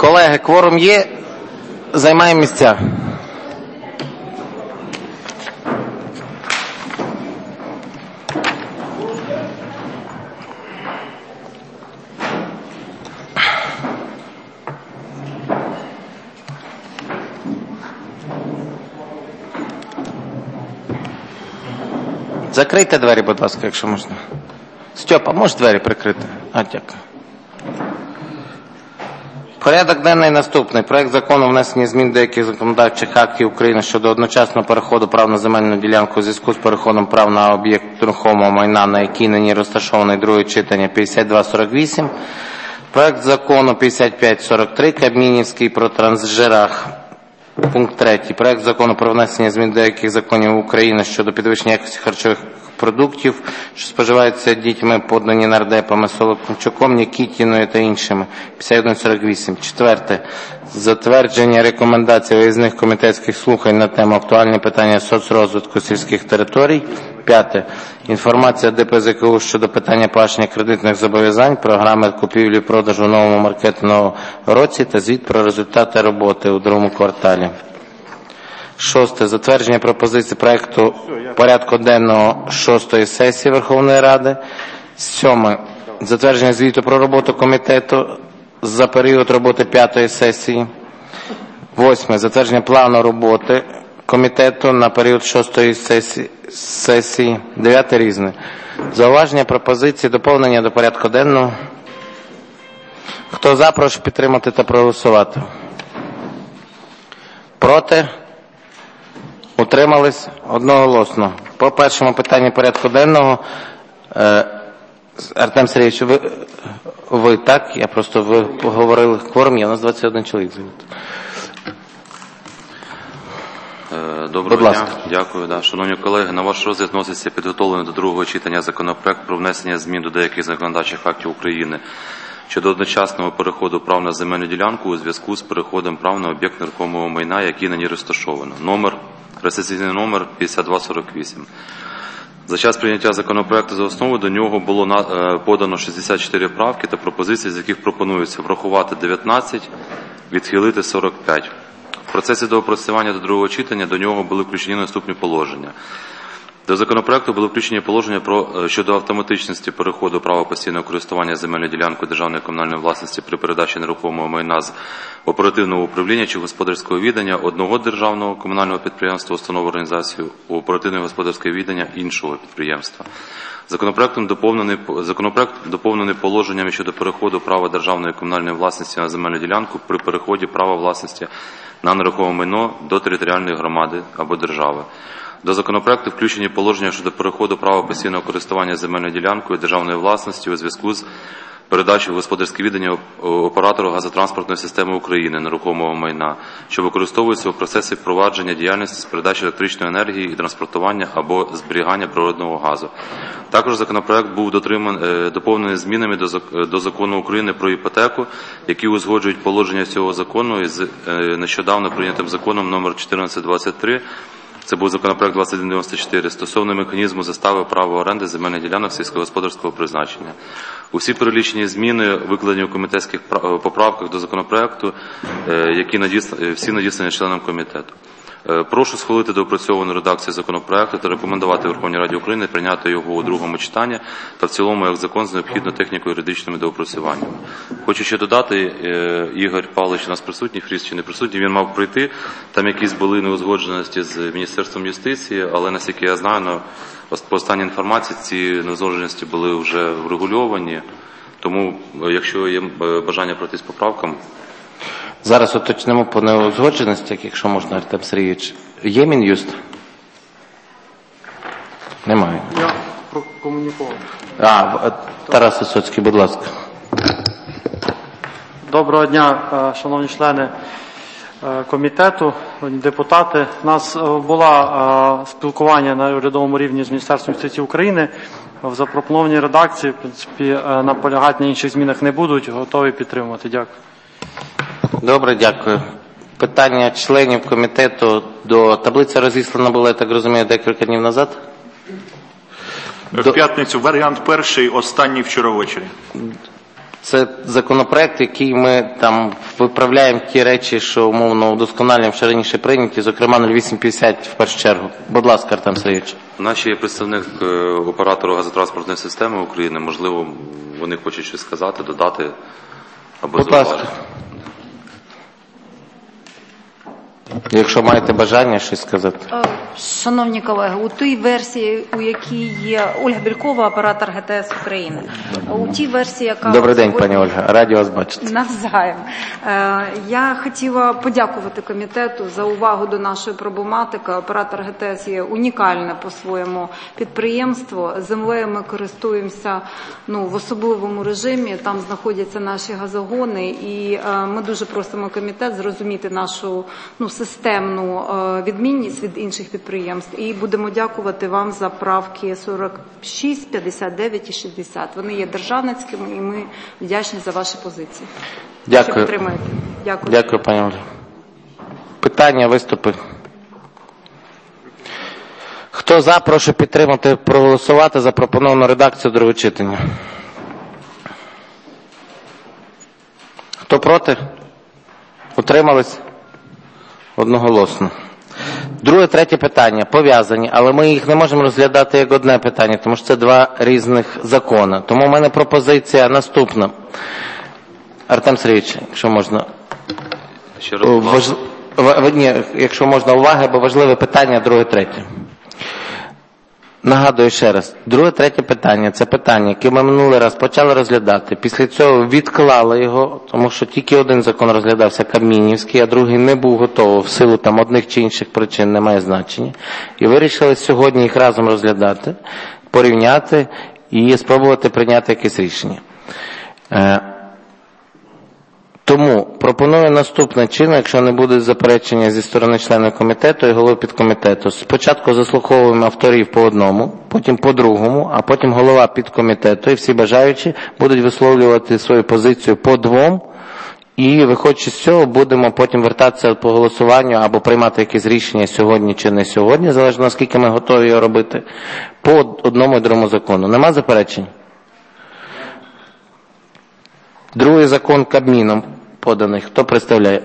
Колеги, кворум є, займаємо місця. Закрийте двері, будь ласка, якщо можна. Стьопа, можеш двері прикрити? Дякую. Порядок денний наступний. Проект закону внесення змін до деяких законодавчих актів України щодо одночасного переходу прав на земельну ділянку у зв'язку з переходом прав на об'єкт нерухомого майна, на який нині розташований, друге читання, 5248. Проект закону 5543, Кабмінівський, про трансжирах. Пункт 3. Проект закону про внесення змін до деяких законів України щодо підвищення якості харчових продуктів, що споживаються дітьми, подані нардепами Соломчуком, Нікітіною та іншими. 5148. 4. Затвердження рекомендацій виїзних комітетських слухань на тему актуальні питання соцрозвитку сільських територій. 5. Інформація ДПЗКУ щодо питання погашення кредитних зобов'язань, програми купівлі-продажу в новому маркетинговому році та звіт про результати роботи у другому кварталі. 6. Затвердження пропозицій проекту порядку денного 6-ї сесії Верховної Ради. 7. Затвердження звіту про роботу комітету за період роботи 5-ї сесії. 8. Затвердження плану роботи комітету на період 6-ї сесії. 9. Різне. Зауваження, пропозиції, доповнення до порядку денного. Хто за, прошу підтримати та проголосувати. Проти? Утримались? Одноголосно. По першому питанню порядку денного, Артем Сергійович, ви так? Я просто, ви говорили, кворум є, у нас 21 чоловік. Доброго дня. Дякую. Шановні колеги, на ваш розгляд вноситься підготовлений до другого читання законопроект про внесення змін до деяких законодавчих актів України щодо одночасного переходу прав на земельну ділянку у зв'язку з переходом прав на об'єкт нерухомого майна, який на ній розташовано. Реєстраційний номер 5248. За час прийняття законопроекту за основу до нього було подано 64 правки та пропозиції, з яких пропонується врахувати 19, відхилити 45. В процесі доопрацювання до другого читання до нього були включені наступні положення. До законопроекту були включені положення щодо автоматичності переходу права постійного користування земельною ділянкою державної комунальної власності при передачі нерухомого майна з оперативного управління чи господарського віддання одного державного комунального підприємства, установи, організації у оперативне господарське віддання іншого підприємства. Законопроект доповнений положеннями щодо переходу права державної комунальної власності на земельну ділянку при переході права власності на нерухоме майно до територіальної громади або держави. До законопроекту включені положення щодо переходу права постійного користування земельною ділянкою державної власності у зв'язку з передачею в господарське віддання оператору газотранспортної системи України нерухомого майна, що використовується у процесі впровадження діяльності з передачі електричної енергії і транспортування або зберігання природного газу. Також законопроект був доповнений змінами до Закону України про іпотеку, які узгоджують положення цього закону із нещодавно прийнятим законом номер 1423. Це був законопроект 2194 стосовно механізму застави права оренди земельних ділянок сільськогосподарського призначення. Усі перелічені зміни викладені у комітетських поправках до законопроекту, які всі надіслані членам комітету. Прошу схвалити доопрацьовану редакцію законопроекту та рекомендувати Верховній Раді України прийняти його у другому читанні та в цілому як закон з необхідною техніко-юридичними доопрацюваннями. Хочу ще додати, Ігор Павлович у нас присутній, Фріз чи не присутній, він мав прийти, там якісь були неузгодженості з Міністерством юстиції, але наскільки я знаю, по останній інформації ці неузгодженості були вже врегульовані, тому якщо є бажання пройтись поправкам. Зараз уточнимо по неузгодженостях, якщо можна, Артем Сергійович. Є Мін'юст? Немає. Я прокомунікував. Тарас Висоцький, будь ласка. Доброго дня, шановні члени комітету, депутати. У нас було спілкування на урядовому рівні з Міністерством юстиції України. В запропонованій редакції, в принципі, наполягати на інших змінах не будуть. Готові підтримувати. Дякую. Добре, дякую. Питання членів комітету до таблиці розіслана була, я так розумію, декілька днів назад? В п'ятницю. Варіант перший, останній вчора ввечері. Це законопроект, який ми там виправляємо ті речі, що умовно удосконалюємо, що раніше прийняті, зокрема 0850 в першу чергу. Будь ласка, Артем Сергійович. Наш є представник оператору газотранспортної системи України. Можливо, вони хочуть щось сказати, додати або зауважити. Якщо маєте бажання щось сказати. Шановні колеги, у тій версії, у якій є Ольга Бількова, оператор ГТС України, у тій версії, яка... Добрий день, пані Ольга. Раді вас бачити. Навзаєм. Я хотіла подякувати комітету за увагу до нашої проблематики. Оператор ГТС є унікальне по-своєму підприємство. Землею ми користуємося в особливому режимі. Там знаходяться наші газогони. І ми дуже просимо комітет зрозуміти нашу системну відмінність від інших підприємств. І будемо дякувати вам за правки 46, 59 і 60. Вони є державницькими, і ми вдячні за ваші позиції. Дякую. Підтримуєте. Дякую. Дякую, пані Ольга. Питання, виступи. Хто за, прошу підтримати, проголосувати за пропоновану редакцію другого читання. Хто проти? Утримались? Одноголосно. Друге, третє питання пов'язані, але ми їх не можемо розглядати як одне питання, тому що це два різних закони. Тому в мене пропозиція наступна. Артем Сергійович, якщо можна. Ще раз. Якщо можна, уваги, бо важливе питання, друге, третє. Нагадую ще раз, друге, третє питання – це питання, яке ми минулий раз почали розглядати. Після цього відклали його, тому що тільки один закон розглядався, Кабмінівський, а другий не був готовий в силу там одних чи інших причин, немає значення. І вирішили сьогодні їх разом розглядати, порівняти і спробувати прийняти якесь рішення. Тому пропоную наступне чино, якщо не буде заперечення зі сторони членів комітету і голови підкомітету. Спочатку заслуховуємо авторів по одному, потім по другому, а потім голова підкомітету і всі бажаючі будуть висловлювати свою позицію по двом. І виходячи з цього, будемо потім вертатися по голосуванню або приймати якесь рішення сьогодні чи не сьогодні, залежно наскільки ми готові його робити, по одному і другому закону. Нема заперечень? Другий закон Кабміном поданий. Хто представляє?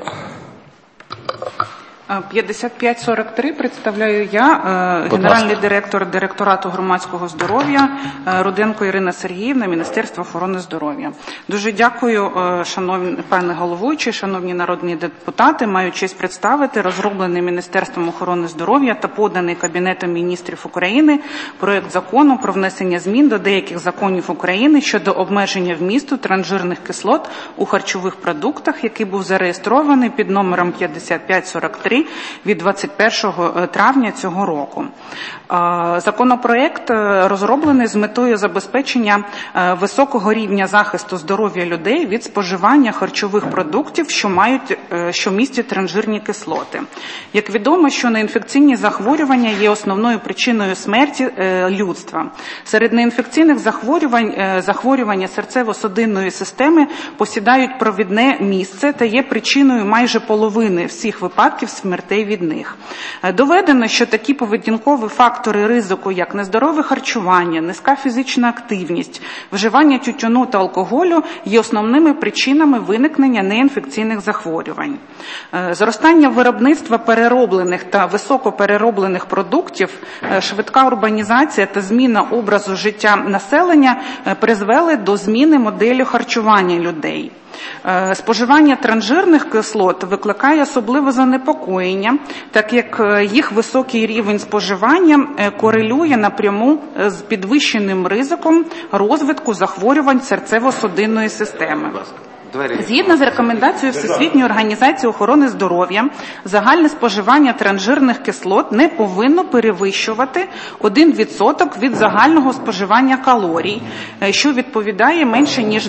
5543 представляю я, генеральний директор Директорату громадського здоров'я, Руденко Ірина Сергіївна, Міністерство охорони здоров'я. Дуже дякую, шановні пане головуючий, шановні народні депутати. Маю честь представити розроблений Міністерством охорони здоров'я та поданий Кабінетом міністрів України проект закону про внесення змін до деяких законів України щодо обмеження вмісту транжирних кислот у харчових продуктах, який був зареєстрований під номером 5543 від 21 травня цього року. Законопроект розроблений з метою забезпечення високого рівня захисту здоров'я людей від споживання харчових продуктів, що містять транжирні кислоти. Як відомо, що неінфекційні захворювання є основною причиною смерті людства. Серед неінфекційних захворювання серцево-судинної системи посідають провідне місце та є причиною майже половини всіх випадків смертей від них. Доведено, що такі поведінкові фактори ризику, як нездорове харчування, низька фізична активність, вживання тютюну та алкоголю є основними причинами виникнення неінфекційних захворювань. Зростання виробництва перероблених та високоперероблених продуктів, швидка урбанізація та зміна образу життя населення призвели до зміни моделі харчування людей. Споживання транжирних кислот викликає особливе занепокоєння, так як їх високий рівень споживання корелює напряму з підвищеним ризиком розвитку захворювань серцево-судинної системи. Згідно з рекомендацією Всесвітньої організації охорони здоров'я, загальне споживання транжирних кислот не повинно перевищувати 1% від загального споживання калорій, що відповідає менше ніж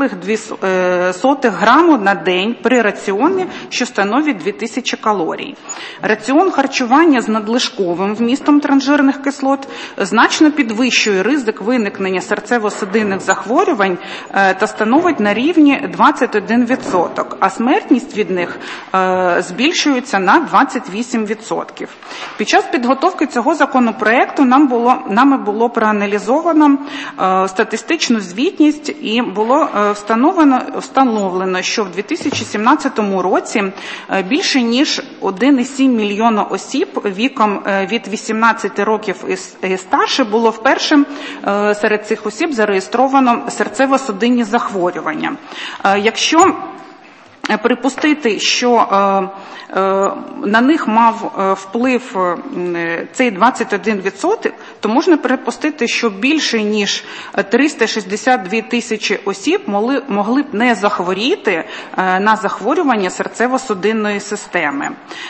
2,2 граму на день при раціоні, що становить 2000 калорій. Раціон харчування з надлишковим вмістом транжирних кислот значно підвищує ризик виникнення серцево-судинних захворювань та становить на рівні 21%, а смертність від них збільшується на 28%. Під час підготовки цього законопроекту нами було проаналізовано статистичну звітність і було встановлено, що в 2017 році більше ніж 1,7 мільйона осіб віком від 18 років і старше було вперше серед цих осіб зареєстровано серцево-судинні захворювання. Якщо припустити, що на них мав вплив цей 21%, то можна припустити, що більше ніж 362 тисячі осіб могли б не захворіти на захворювання серцево-судинної системи.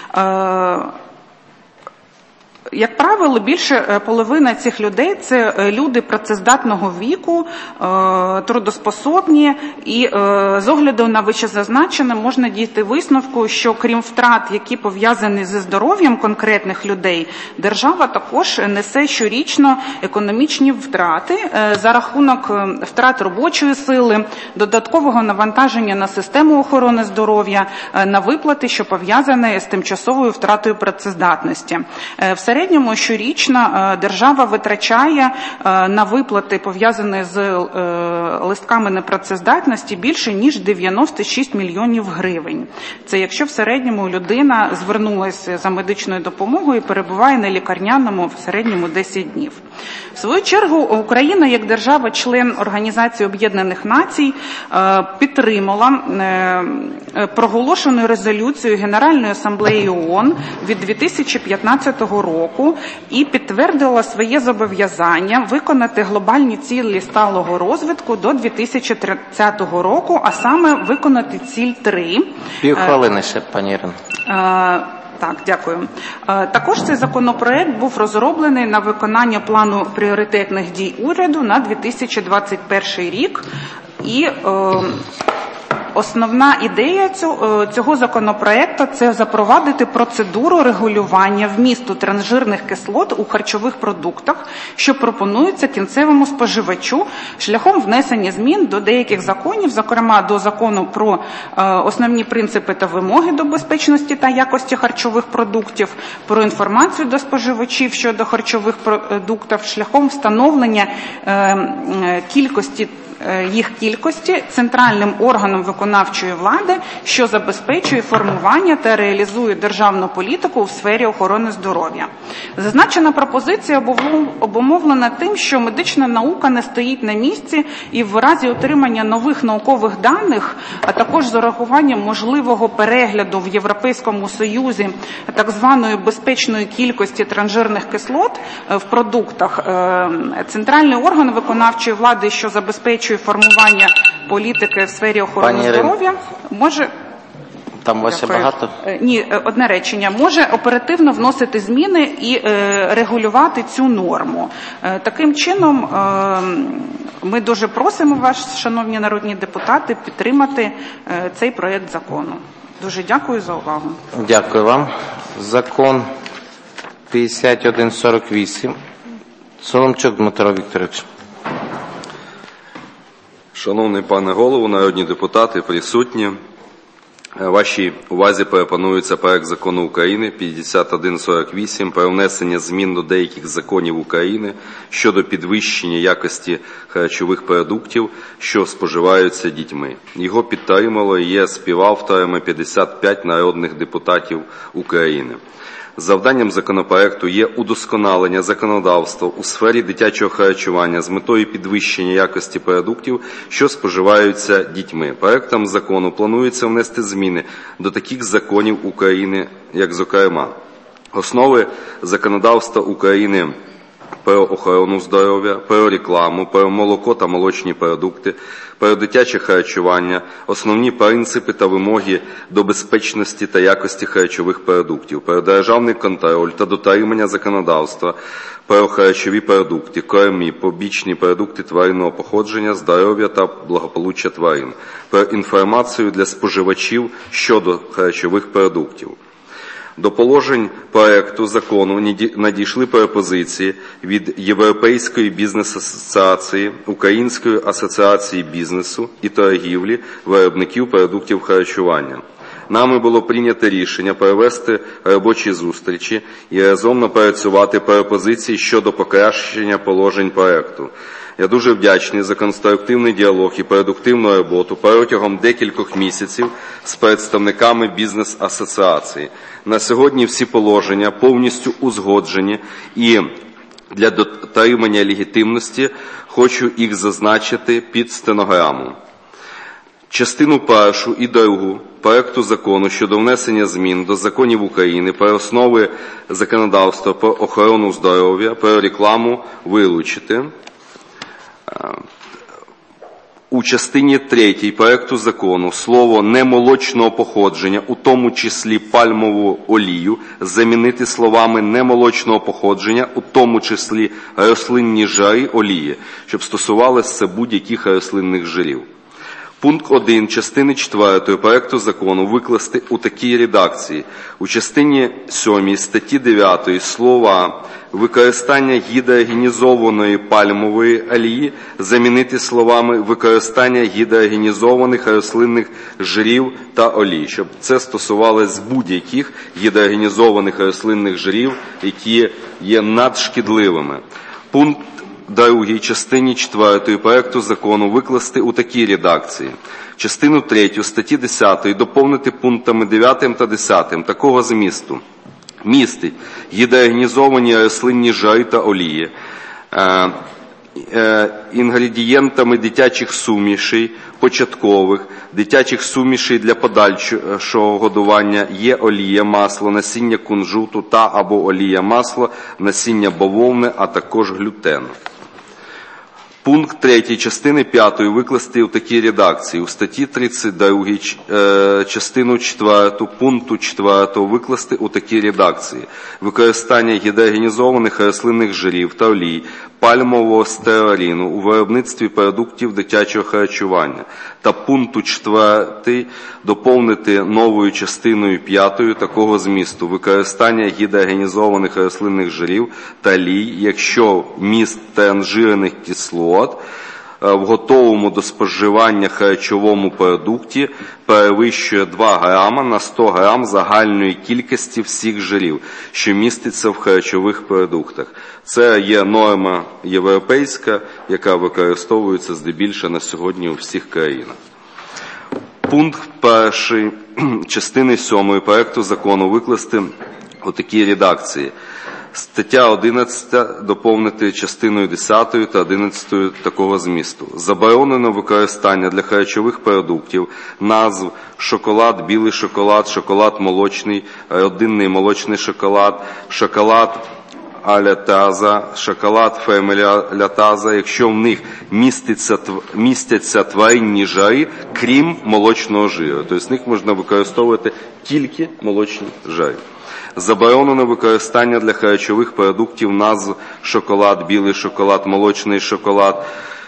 Як правило, більше половина цих людей – це люди працездатного віку, трудоспособні, і з огляду на вищезазначене можна дійти висновку, що крім втрат, які пов'язані зі здоров'ям конкретних людей, держава також несе щорічно економічні втрати за рахунок втрат робочої сили, додаткового навантаження на систему охорони здоров'я, на виплати, що пов'язані з тимчасовою втратою працездатності. В середньому щорічно держава витрачає на виплати, пов'язані з листками непрацездатності, більше ніж 96 мільйонів гривень. Це якщо в середньому людина звернулася за медичною допомогою і перебуває на лікарняному в середньому 10 днів. В свою чергу Україна, як держава-член Організації Об'єднаних Націй, підтримала проголошену резолюцію Генеральної асамблеї ООН від 2015 року і підтвердила своє зобов'язання виконати глобальні цілі сталого розвитку до 2030 року, а саме виконати ціль 3. Півхвилини ще, пані Ірино. Так, дякую. Також цей законопроект був розроблений на виконання плану пріоритетних дій уряду на 2021 рік. І основна ідея цього законопроекту – це запровадити процедуру регулювання вмісту трансжирних кислот у харчових продуктах, що пропонується кінцевому споживачу шляхом внесення змін до деяких законів, зокрема до Закону про основні принципи та вимоги до безпечності та якості харчових продуктів, про інформацію до споживачів щодо харчових продуктів шляхом встановлення їх кількості центральним органом виконавчої влади, що забезпечує формування та реалізує державну політику у сфері охорони здоров'я. Зазначена пропозиція обумовлена тим, що медична наука не стоїть на місці і в разі отримання нових наукових даних, а також з урахуванням можливого перегляду в Європейському Союзі так званої безпечної кількості транжирних кислот в продуктах, центральний орган виконавчої влади, що забезпечує формування політики в сфері охорони здоров'я, може... Там ваше багато? Ні, одне речення. Може оперативно вносити зміни і регулювати цю норму. Таким чином, ми дуже просимо вас, шановні народні депутати, підтримати цей проєкт закону. Дуже дякую за увагу. Дякую вам. Закон 5148. Соломчук Дмитро Вікторович. Шановний пане голово, народні депутати, присутні, вашій увазі пропонується проект закону України 5148 про внесення змін до деяких законів України щодо підвищення якості харчових продуктів, що споживаються дітьми. Його підтримало і є співавторами 55 народних депутатів України. Завданням законопроекту є удосконалення законодавства у сфері дитячого харчування з метою підвищення якості продуктів, що споживаються дітьми. Проектом закону планується внести зміни до таких законів України, як, зокрема, основи законодавства України про охорону здоров'я, про рекламу, про молоко та молочні продукти, про дитяче харчування, основні принципи та вимоги до безпечності та якості харчових продуктів, про державний контроль та дотримання законодавства, про харчові продукти, корми, побічні продукти тваринного походження, здоров'я та благополуччя тварин, про інформацію для споживачів щодо харчових продуктів. До положень проекту закону надійшли пропозиції від Європейської бізнес-асоціації, Української асоціації бізнесу і торгівлі виробників продуктів харчування. Нами було прийнято рішення провести робочі зустрічі і разом напрацювати пропозиції щодо покращення положень проекту. Я дуже вдячний за конструктивний діалог і продуктивну роботу протягом декількох місяців з представниками бізнес-асоціації. На сьогодні всі положення повністю узгоджені і для дотримання легітимності хочу їх зазначити під стенограму. Частину першу і другу проекту закону щодо внесення змін до законів України про основи законодавства про охорону здоров'я, про рекламу вилучити. У частині 3 проекту закону слово «немолочного походження», у тому числі пальмову олію, замінити словами «немолочного походження», у тому числі рослинні жири олії, щоб стосувалося будь-яких рослинних жирів. Пункт 1 частини 4 проекту закону викласти у такій редакції. У частині 7 статті 9 слова «використання гідрогенізованої пальмової олії» замінити словами «використання гідрогенізованих рослинних жирів та олій», щоб це стосувалося будь-яких гідрогенізованих рослинних жирів, які є надшкідливими. Пункт 2 частині 4 проекту закону викласти у такій редакції. Частину 3 статті 10 доповнити пунктами 9 та 10 такого змісту. Містить гідрогенізовані рослинні жири та олії, інгредієнтами дитячих сумішей, початкових, дитячих сумішей для подальшого годування є олія, масло, насіння кунжуту та або олія, масло, насіння бавовни, а також глютен. Пункт 3 частини 5 викласти у такій редакції. У статті 32 частину 4 пункту 4 викласти у такій редакції. Використання гідрогенізованих рослинних жирів та олій, пальмового стеарину у виробництві продуктів дитячого харчування. Та пункту 4 доповнити новою частиною 5 такого змісту. Використання гідрогенізованих рослинних жирів та олій, якщо вміст транжирених кислот в готовому до споживання харчовому продукті перевищує 2 грама на 100 грам загальної кількості всіх жирів, що міститься в харчових продуктах. Це є норма європейська, яка використовується здебільшого на сьогодні у всіх країнах. Пункт 1 частини 7 проекту закону викласти у такій редакції. Стаття 11 доповнити частиною 10 та 11 такого змісту. Заборонено використання для харчових продуктів назв шоколад, білий шоколад, шоколад молочний, родинний молочний шоколад, шоколад алятаза, шоколад фемелі алятаза, якщо в них містяться тваринні жири, крім молочного жиру. Тобто з них можна використовувати тільки молочні жири. Заборонено використання для харчових продуктів назв шоколад, білий шоколад, молочний шоколад,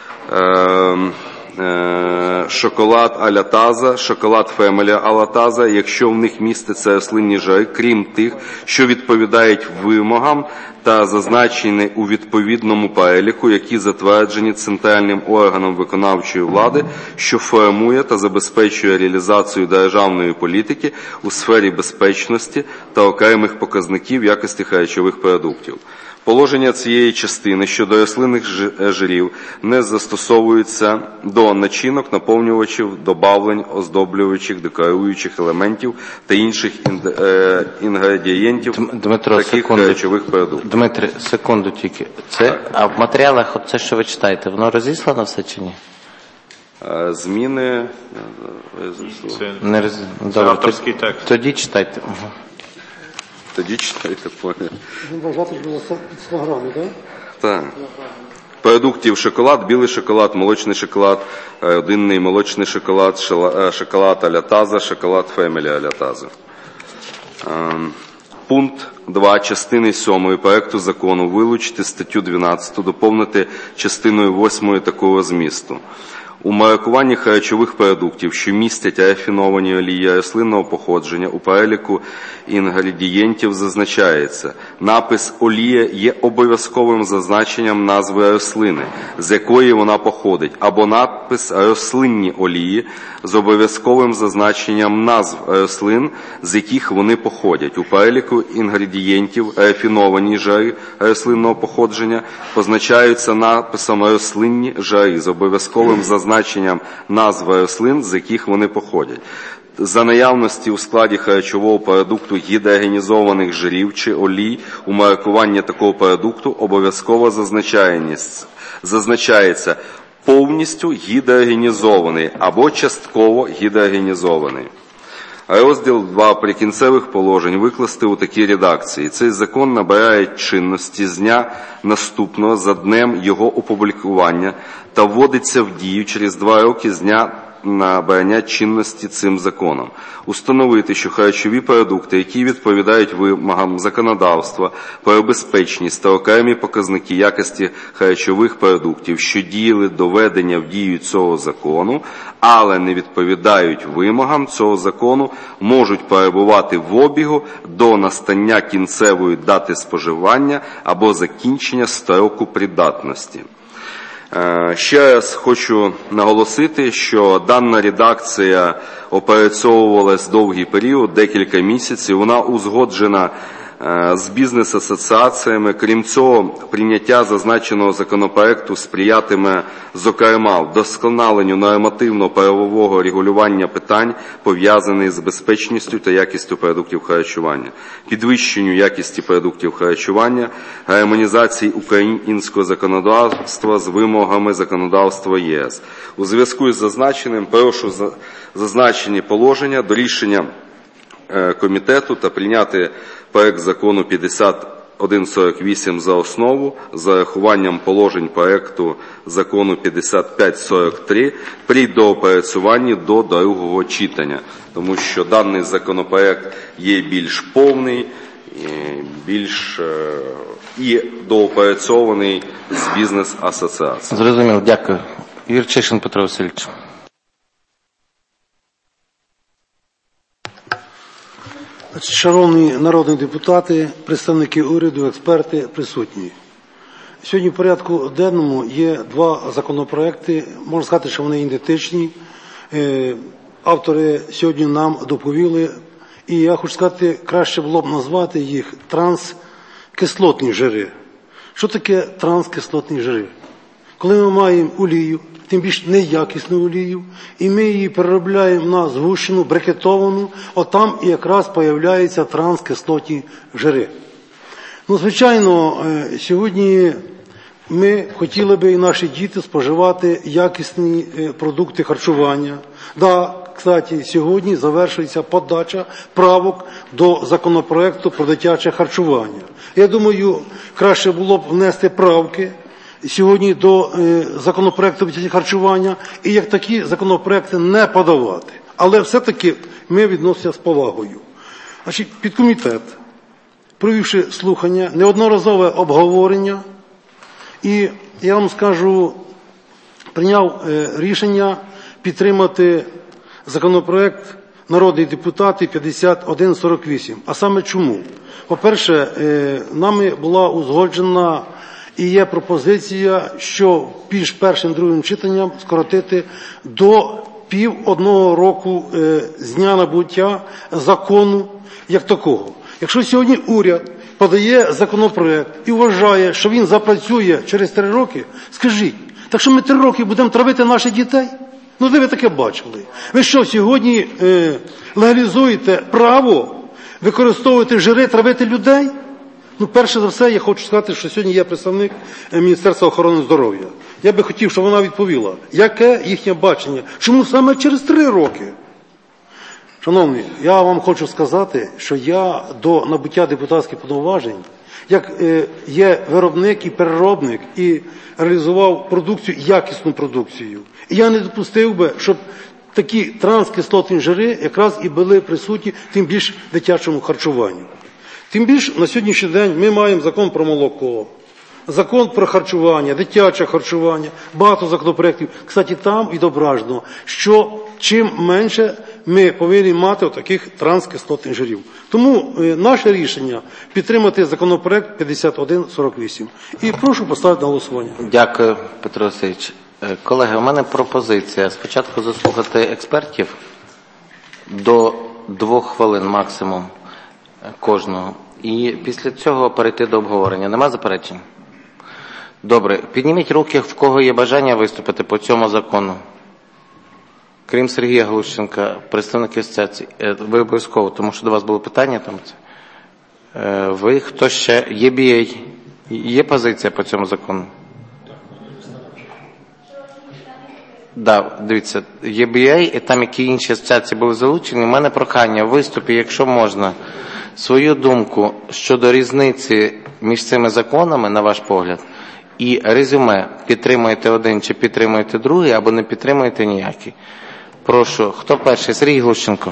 шоколад алятаза, шоколад фемелі алятаза, якщо в них містяться рослинні жири, крім тих, що відповідають вимогам та зазначені у відповідному переліку, які затверджені центральним органом виконавчої влади, що формує та забезпечує реалізацію державної політики у сфері безпечності та окремих показників якості харчових продуктів. Положення цієї частини щодо рослинних жирів не застосовуються до начинок, наповнювачів, добавлень, оздоблюючих, декоруючих елементів та інших інгредієнтів таких харчових продуктів. Дмитре, секунду тільки. А в матеріалах оце, що ви читаєте, воно розіслано все чи ні? Зміни... Це авторський текст. Тоді читайте. Тоді читайте, понял. Вважати було під стенограмі, так? Так. Продуктів шоколад, білий шоколад, молочний шоколад, родинний молочний шоколад, шоколад алятаза, шоколад фемелі алятаза. Пункт 2 частини 7 проекту закону вилучити статтю 12, доповнити частиною 8 такого змісту. У маркуванні харчових продуктів, що містять рафіновані олії рослинного походження, у переліку інгредієнтів зазначається: напис «олія» є обов'язковим зазначенням назви рослини, з якої вона походить, або напис «рослинні олії» з обов'язковим зазначенням назв рослин, з яких вони походять. У переліку інгредієнтів рафіновані жири рослинного походження позначаються написом «рослинні жири» з обов'язковим зазначенням назви рослин, з яких вони походять. За наявності у складі харчового продукту гідрогенізованих жирів чи олій, у маркуванні такого продукту обов'язково зазначається повністю гідрогенізований або частково гідрогенізований. Розділ 2 Прикінцевих положень викласти у такій редакції. Цей закон набирає чинності з дня наступного за днем його опублікування та вводиться в дію через 2 роки з дня набрання чинності цим законом. Установити, що харчові продукти, які відповідають вимогам законодавства про безпечність та окремі показники якості харчових продуктів, що діяли до введення в дію цього закону, але не відповідають вимогам цього закону, можуть перебувати в обігу до настання кінцевої дати споживання або закінчення строку придатності. Ще раз хочу наголосити, що дана редакція опрацьовувалась довгий період, декілька місяців. Вона узгоджена з бізнес-асоціаціями. Крім цього, прийняття зазначеного законопроекту сприятиме, зокрема, вдосконаленню нормативно-правового регулювання питань, пов'язаних з безпечністю та якістю продуктів харчування, підвищенню якості продуктів харчування, гармонізації українського законодавства з вимогами законодавства єС. У зв'язку із зазначеним прошу зазначені положення до рішення комітету та прийняти проект закону 5148 за основу з урахуванням положень проекту закону 5543 при доопрацюванні до другого читання, тому що даний законопроект є більш повний, більш і доопрацьований з бізнес-асоціацією. Зрозуміло, дякую. Юрчишин Петро Васильович. Шановні народні депутати, представники уряду, експерти, присутні. Сьогодні в порядку денному є 2 законопроекти, можна сказати, що вони ідентичні. Автори сьогодні нам доповіли, і я хочу сказати, краще було б назвати їх транскислотні жири. Що таке транскислотні жири? Коли ми маємо олію, тим більш неякісну олію, і ми її переробляємо на згущену, брикетовану, отам і якраз появляються транскислотні жири. Ну, звичайно, сьогодні ми хотіли би і наші діти споживати якісні продукти харчування. Да, кстати, сьогодні завершується подача правок до законопроекту про дитяче харчування. Я думаю, краще було б внести правки сьогодні до законопроекту про харчування і як такі законопроекти не подавати. Але все-таки ми відносимося з повагою. Значить, підкомітет, провівши слухання, неодноразове обговорення, і я вам скажу, прийняв рішення підтримати законопроект народних депутатів 5148. А саме чому? По-перше, нами була узгоджена і є пропозиція, що між першим і другим читанням скоротити до пів-1 року з дня набуття закону як такого. Якщо сьогодні уряд подає законопроект і вважає, що він запрацює через 3 роки, скажіть, так що ми 3 роки будемо травити наших дітей? Ну, де ви таке бачили? Ви що, сьогодні легалізуєте право використовувати жири, травити людей? Ну, перше за все, я хочу сказати, що сьогодні є представник Міністерства охорони здоров'я. Я би хотів, щоб вона відповіла, яке їхнє бачення, чому саме через 3 роки? Шановні, я вам хочу сказати, що я до набуття депутатських повноважень, як є виробник і переробник, і реалізував продукцію, якісну продукцію. І я не допустив би, щоб такі транскислотні жири якраз і були присутні, тим більш в дитячому харчуванні. Тим більше на сьогоднішній день ми маємо закон про молоко, Закон про харчування, дитяче харчування, багато законопроєктів. Кстати, там відображено, що чим менше ми повинні мати таких транскислотних жирів. Тому наше рішення підтримати законопроект 5148. І прошу поставити на голосування. Дякую, Петро Васильович. Колеги, у мене пропозиція. Спочатку заслухати експертів до 2 хвилин максимум кожного. І після цього перейти до обговорення. Нема заперечень? Добре. Підніміть руки, в кого є бажання виступити по цьому закону. Крім Сергія Глущенка, представники асоціації. Ви обов'язково, тому що до вас було питання там. Ви хто ще? ЄБА. Є позиція по цьому закону? Так, дивіться, ЄБА і там які інші асоціації були залучені. У мене прохання в виступі, якщо можна, свою думку щодо різниці між цими законами, на ваш погляд, і резюме, підтримуєте один чи підтримуєте другий, або не підтримуєте ніякий. Прошу, хто перший? Сергій Глущенко.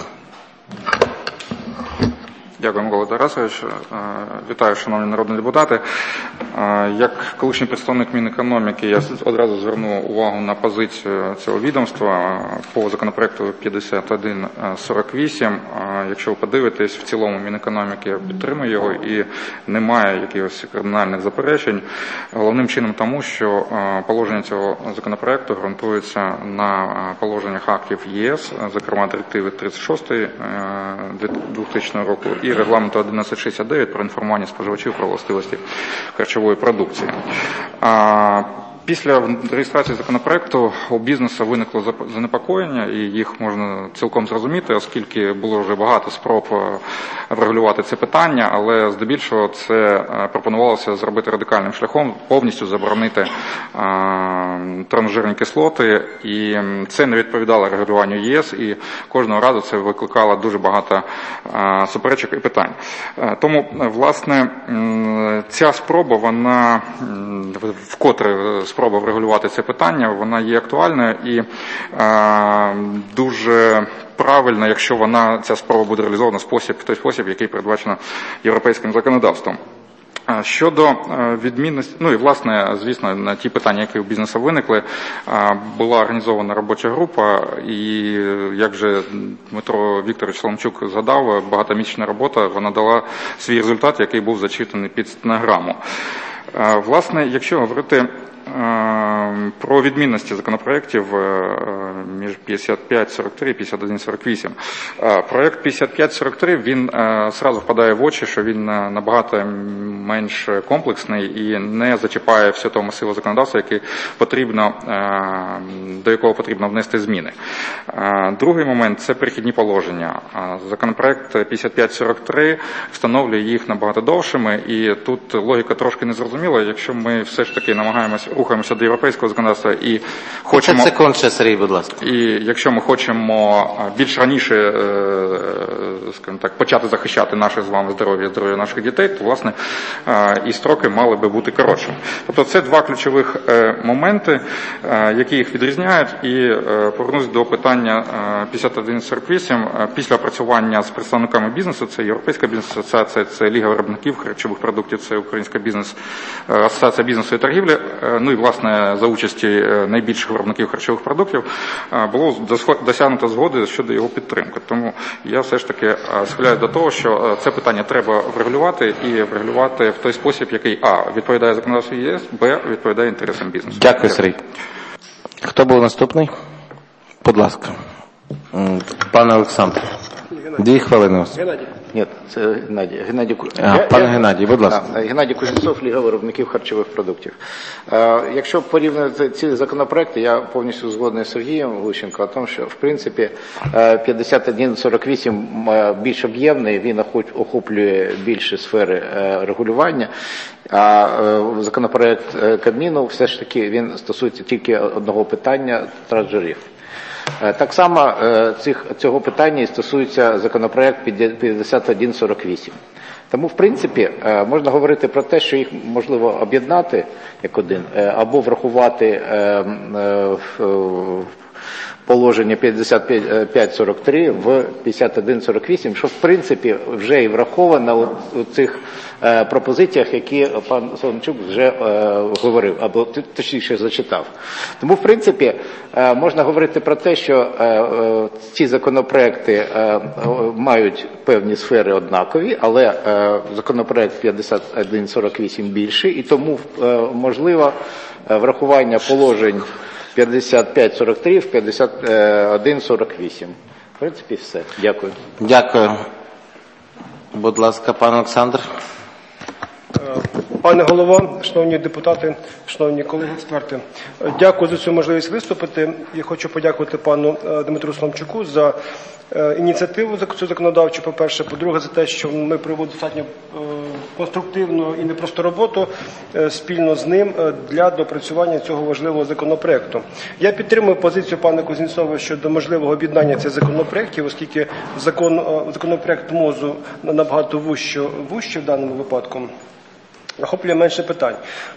Дякую, Микола Тарасович. Вітаю, шановні народні депутати. Як колишній представник Мінекономіки, я одразу зверну увагу на позицію цього відомства по законопроекту 5148. Якщо ви подивитесь, в цілому Мінекономіки підтримує його і немає якихось кардинальних заперечень. Головним чином тому, що положення цього законопроекту ґрунтується на положеннях актів ЄС, зокрема директиви 36 2000 року і регламенту 1169 про інформування споживачів про властивості харчової продукції. Після реєстрації законопроекту у бізнесу виникло занепокоєння, і їх можна цілком зрозуміти, оскільки було вже багато спроб врегулювати це питання, але здебільшого це пропонувалося зробити радикальним шляхом, повністю заборонити трансжирні кислоти, і це не відповідало регулюванню ЄС, і кожного разу це викликало дуже багато суперечок і питань. Тому, власне, ця спроба, вона вкотре спроба врегулювати це питання, вона є актуальною і дуже правильно, якщо ця спроба буде реалізована в той спосіб, який передбачено європейським законодавством. Щодо відмінності, і власне, звісно, на ті питання, які у бізнесу виникли, була організована робоча група, і як же Дмитро Вікторович Соломчук згадав, багатомісячна робота, вона дала свій результат, який був зачитаний під стенограму. Власне, якщо говорити про відмінності законопроєктів між 5543 і 5148. Проєкт 5543, він зразу впадає в очі, що він набагато менш комплексний і не зачіпає всього того масиву законодавства, до якого потрібно внести зміни. Другий момент – це перехідні положення. Законопроєкт 5543 встановлює їх набагато довшими, і тут логіка трошки незрозуміла, якщо ми все ж таки рухаємося до європейського законодавства і хочемо... 10 секунд ще, Сергій, будь ласка. І якщо ми хочемо більш раніше, скажімо так, почати захищати наше з вами здоров'я наших дітей, то, власне, і строки мали би бути коротшими. Тобто це два ключових моменти, які їх відрізняють. І повернусь до питання 5148. Після опрацювання з представниками бізнесу, це Європейська бізнес-асоціація, це Ліга виробників харчових продуктів, це Українська асоціація бізнесу і торгівлі, і, власне, за участі найбільших виробників харчових продуктів, було досягнуто згоди щодо його підтримки. Тому я все ж таки схиляю до того, що це питання треба врегулювати і врегулювати в той спосіб, який відповідає законодавству ЄС, відповідає інтересам бізнесу. Дякую, Сергій. Хто був наступний? Будь ласка. Пане Олександр. 2 хвилини. Ні, це Геннадій. Пане Геннадій, будь ласка. Геннадій Кузнєцов, Ліга виробників харчових продуктів. Якщо порівняти ці законопроекти, я повністю згодний з Сергієм Глущенко, тому що, в принципі, 5148 більш об'ємний, він охоплює більше сфери регулювання, а законопроект Кабміну все ж таки він стосується тільки одного питання – трансжирів. Так само цього питання і стосується законопроект 5148. Тому, в принципі, можна говорити про те, що їх можливо об'єднати як один, або врахувати положення 5543 в 5148, що в принципі вже і враховано у цих пропозиціях, які пан Соломчук вже говорив, або точніше зачитав. Тому, в принципі, можна говорити про те, що ці законопроекти мають певні сфери однакові, але законопроект 5148 більший, і тому можливо врахування положень 5543 в 5148. В принципі, все. Дякую. Дякую. Будь ласка, пан Олександр. Пане голова, шановні депутати, шановні колеги-експерти, дякую за цю можливість виступити. Я хочу подякувати пану Дмитру Соломчуку за ініціативу цю законодавчу, по-перше. По-друге, за те, що ми проводимо достатньо конструктивну і непросту роботу спільно з ним для допрацювання цього важливого законопроекту. Я підтримую позицію пана Кузнєцова щодо можливого об'єднання цих законопроектів, оскільки законопроект МОЗу набагато вужче в даному випадку. Охоплює менше питань.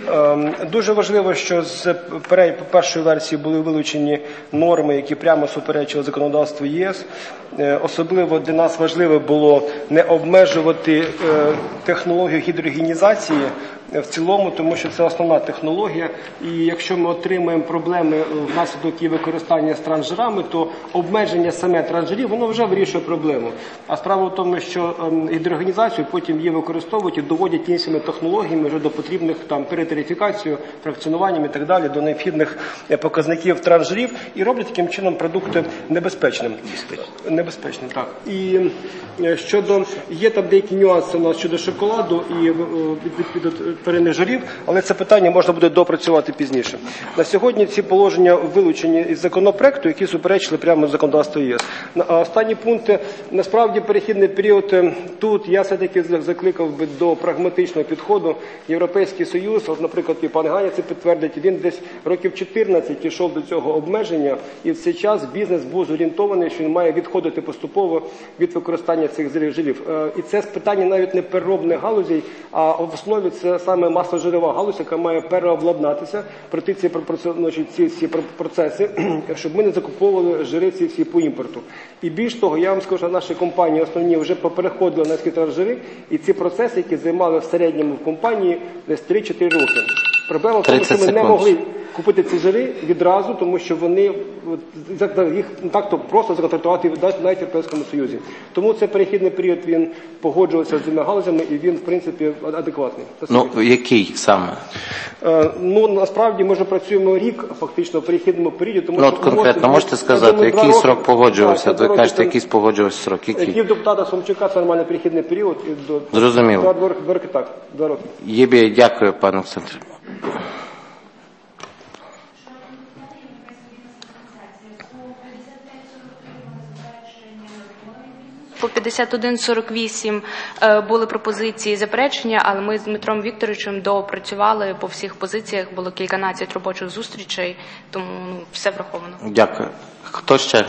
Дуже важливо, що з першої версії були вилучені норми, які прямо суперечили законодавству ЄС. Особливо для нас важливо було не обмежувати технологію гідрогенізації в цілому, тому що це основна технологія. І якщо ми отримаємо проблеми внаслідок її використання з трансжирами, то обмеження саме трансжирів, воно вже вирішує проблему. А справа в тому, що гідрогенізацію потім її використовують і доводять іншими технологіями вже до потрібних там перетерифікацію, фракціонуванням і так далі, до необхідних показників трансжирів і роблять таким чином продукти небезпечним. Небезпечним, так. І щодо, є там деякі нюанси у нас щодо шоколаду і тваринних жирів, але це питання можна буде допрацювати пізніше. На сьогодні ці положення вилучені із законопроекту, які суперечили прямо законодавству ЄС. Останні пункти, насправді перехідний період тут, я все-таки закликав би до прагматичного підходу. Європейський Союз, от, наприклад, і пан Ганя це підтвердить, він десь років 14 йшов до цього обмеження, і в цей час бізнес був зорієнтований, що він має відходити поступово від використання цих жирів. І це питання навіть не переробних галузей, а в основі це саме масложирова галузь, яка має переобладнатися, пройти ці всі процеси, щоб ми не закуповували жири ці всі по імпорту. І більш того, я вам скажу, що наші компанії основні вже попереходили на скітрожири, і ці процеси, які займали в середньому в компанії десь 3-4 роки. Проблема в тому, що ми не могли купити ці жири відразу, тому що вони, їх не так-то просто законтрактувати навіть в Європейському Союзі. Тому цей перехідний період, він погоджувався з двома галузями і він, в принципі, адекватний. Ну, який саме? Ну, насправді, ми вже працюємо рік, фактично, в перехідному періоді. Тому, ну, от конкретно можете сказати, який срок погоджувався? Ви кажете, якийсь погоджувався срок? Який? Який в депутата Соломчука це нормальний перехідний період. Зрозуміло. 2 роки. Єбі, дякую, пане Олександр. По 5148 були пропозиції заперечення, але ми з Дмитром Вікторовичем доопрацювали по всіх позиціях, було кільканадцять робочих зустрічей, тому все враховано. Дякую. Хто ще?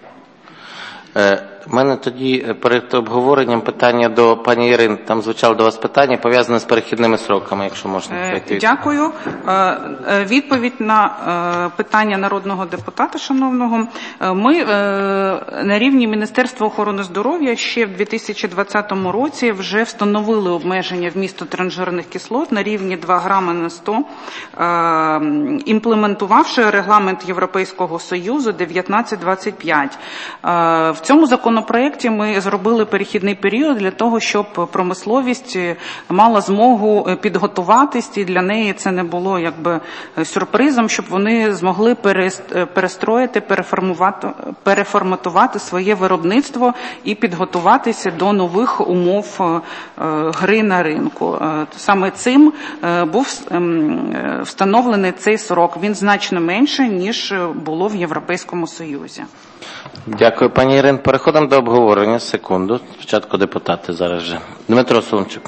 У мене тоді перед обговоренням питання до пані Ірини. Там звучало до вас питання, пов'язане з перехідними сроками, якщо можна. Дякую. Відповідь на питання народного депутата, шановного. Ми на рівні Міністерства охорони здоров'я ще в 2020 році вже встановили обмеження вмісту транжирних кислот на рівні 2 грами на 100, імплементувавши регламент Європейського Союзу 1925. В цьому законопроекті ми зробили перехідний період для того, щоб промисловість мала змогу підготуватись, і для неї це не було якби сюрпризом, щоб вони змогли перестроїти, переформатувати своє виробництво і підготуватися до нових умов гри на ринку. Саме цим був встановлений цей срок. Він значно менше, ніж було в Європейському Союзі. Дякую, пані Ірин. Переходимо до обговорення. Секунду. Спочатку депутати зараз же. Дмитро Соломчук.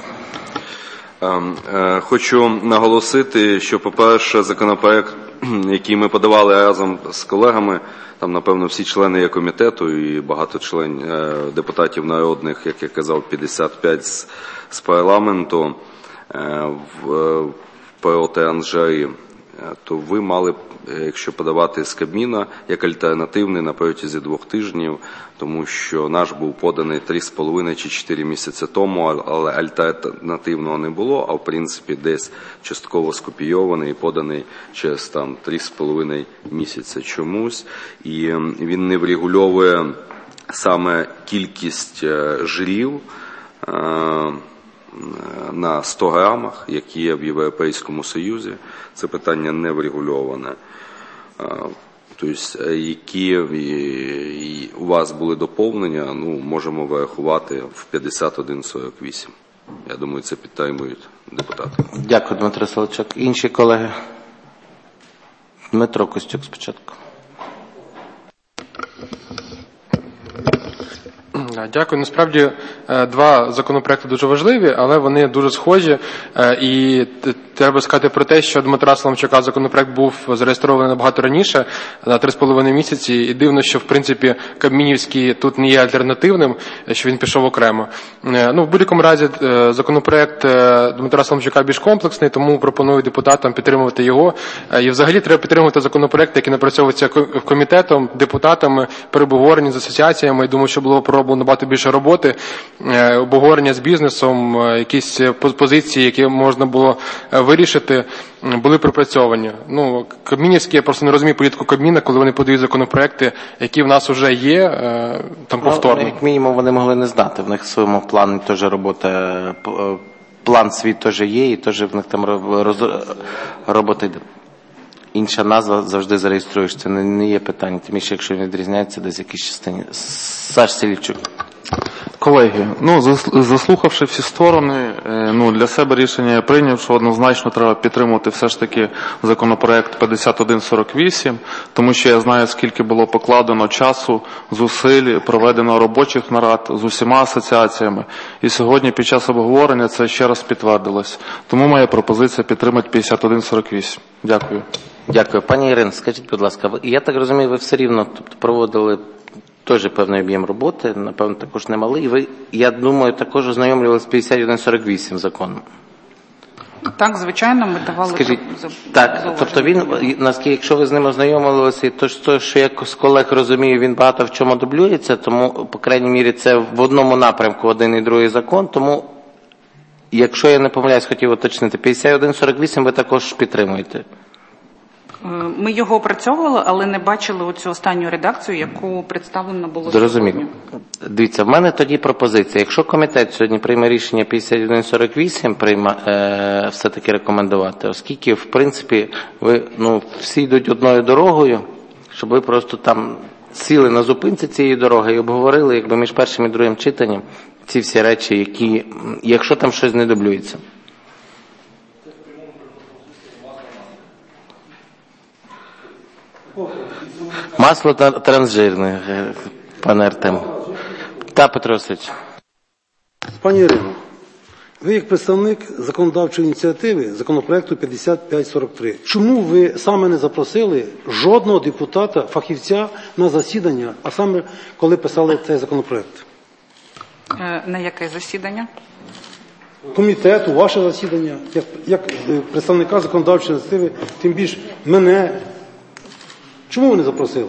Хочу наголосити, що, по-перше, законопроект, який ми подавали разом з колегами, там, напевно, всі члени є комітету і багато депутатів народних, як я казав, 55 з парламенту, про ТНЖ то ви мали б, якщо подавати з Кабміна, як альтернативний на протязі 2 тижнів, тому що наш був поданий 3,5 чи 4 місяці тому, але альтернативного не було, а в принципі десь частково скопійований і поданий через 3,5 місяця чомусь. І він не врегульовує саме кількість жирів на 100 грамах, які є в Європейському Союзі. Це питання не врегульоване. Тобто, які у вас були доповнення, можемо вирахувати в 5148. Я думаю, це підтримують депутати. Дякую, Дмитро Солодчак. Інші колеги? Дмитро Костюк спочатку. Дякую. Насправді, 2 законопроекти дуже важливі, але вони дуже схожі. І треба сказати про те, що Дмитра Соломчука законопроект був зареєстрований набагато раніше, на 3,5 місяці. І дивно, що, в принципі, Кабмінівський тут не є альтернативним, що він пішов окремо. В будь-якому разі, законопроект Дмитра Соломчука більш комплексний, тому пропоную депутатам підтримувати його. І взагалі треба підтримувати законопроект, який напрацьовується комітетом, депутатами, при обговоренні з асоціаціями. І думаю, що було пророблено набагато більше роботи, обговорення з бізнесом, якісь позиції, які можна було вирішити, були пропрацьовані. Кабмінівські, я просто не розумію політику Кабміна, коли вони подають законопроекти, які в нас вже є, повторно. Як мінімум вони могли не знати, в них в своєму плані теж робота, план свій теж є, і теж в них там робота йде. Інша назва завжди зареєструєш, це не є питання, тим більше, якщо він відрізняється десь в якійсь частині. Саш Селівчук. Колеги, заслухавши всі сторони, для себе рішення я прийняв, що однозначно треба підтримувати все ж таки законопроект 5148, тому що я знаю, скільки було покладено часу, зусиль, проведено робочих нарад з усіма асоціаціями. І сьогодні під час обговорення це ще раз підтвердилось. Тому моя пропозиція підтримати 5148. Дякую. Дякую. Пані Ірино, скажіть, будь ласка, я так розумію, ви все рівно проводили теж певний об'єм роботи, напевно, також немалий. І ви, я думаю, також ознайомлювалися з 5148 законом. Так, звичайно, ми давали... Скажіть, так, тобто він, наскільки, якщо ви з ним ознайомилися, то, що я з колег розумію, він багато в чому дублюється, тому, по крайній мірі, це в одному напрямку один і другий закон, тому, якщо я не помиляюсь, хотів уточнити, 5148 ви також підтримуєте? Ми його опрацьовували, але не бачили оцю останню редакцію, яку представлено було сьогодні. Зрозуміло. Дивіться, в мене тоді пропозиція. Якщо комітет сьогодні прийме рішення 5148 все-таки рекомендувати, оскільки, в принципі, ви всі йдуть одною дорогою, щоб ви просто там сіли на зупинці цієї дороги і обговорили, якби між першим і другим читанням ці всі речі, які, якщо там щось не дублюється. Масло трансжирне, пане Артем. Та, Петро Васильович. Пані Ірино, ви як представник законодавчої ініціативи законопроекту 5543, чому ви саме не запросили жодного депутата, фахівця на засідання, а саме коли писали цей законопроект? На яке засідання? Комітету, ваше засідання, як представника законодавчої ініціативи, тим більше мене. Чому ви не запросили?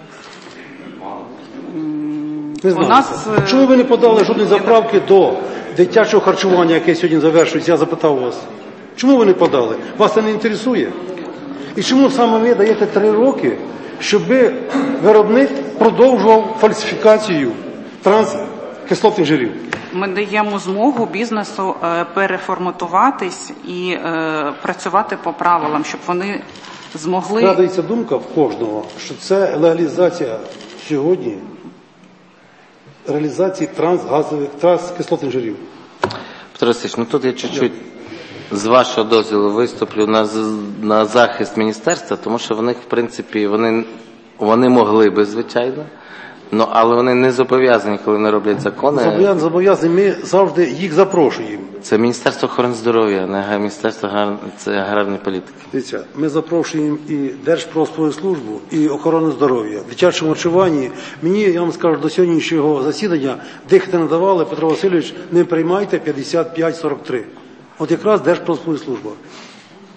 Не знаю. Чому ви не подали жодної заправки до дитячого харчування, яке сьогодні завершується? Я запитав вас. Чому ви не подали? Вас це не інтересує? І чому саме ви даєте 3 роки, щоб виробник продовжував фальсифікацію транскислотних жирів? Ми даємо змогу бізнесу переформатуватись і працювати по правилам, щоб вони змогли... Складається думка в кожного, що це легалізація сьогодні реалізації транскислотних жирів. Петро Васильович, тут я чуть-чуть з вашого дозволу виступлю на захист міністерства, тому що в них, в принципі, вони могли би, звичайно, але вони не зобов'язані, коли вони роблять закони. Зобов'язані, ми завжди їх запрошуємо. Це Міністерство охорони здоров'я, не Міністерство аграрної політики. Дивіться, ми запрошуємо і Держпродспоживслужбу, і охорону здоров'я. В дитячому харчуванні мені, я вам скажу, до сьогоднішнього засідання дихати не давали, Петро Васильович, не приймайте 5543. От якраз Держпродспоживслужба.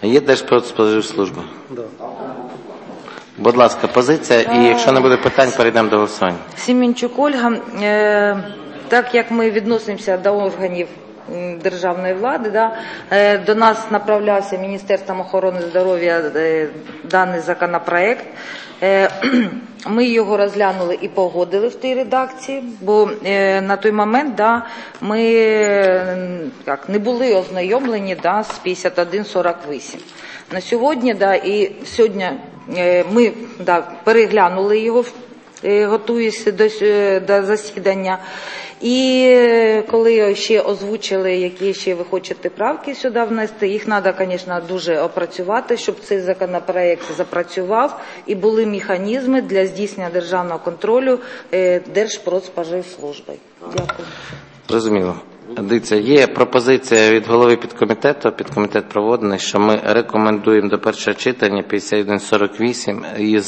Є Держпродспоживслужба? Да. Будь ласка, позиція, і якщо не буде питань, перейдемо до голосування. Семенчук Ольга. Так як ми відносимося до органів державної влади, до нас направлявся Міністерством охорони здоров'я даний законопроект. Ми його розглянули і погодили в тій редакції, бо на той момент ми не були ознайомлені з 5148. На сьогодні, і сьогодні ми переглянули його, готуємося до засідання. І коли ще озвучили, які ще ви хочете правки сюди внести, їх треба, звісно, дуже опрацювати, щоб цей законопроект запрацював і були механізми для здійснення державного контролю Держпродспоживслужбою. Дякую. Зрозуміло. Дивіться, є пропозиція від голови підкомітету, підкомітет проводений, що ми рекомендуємо до першого читання 5148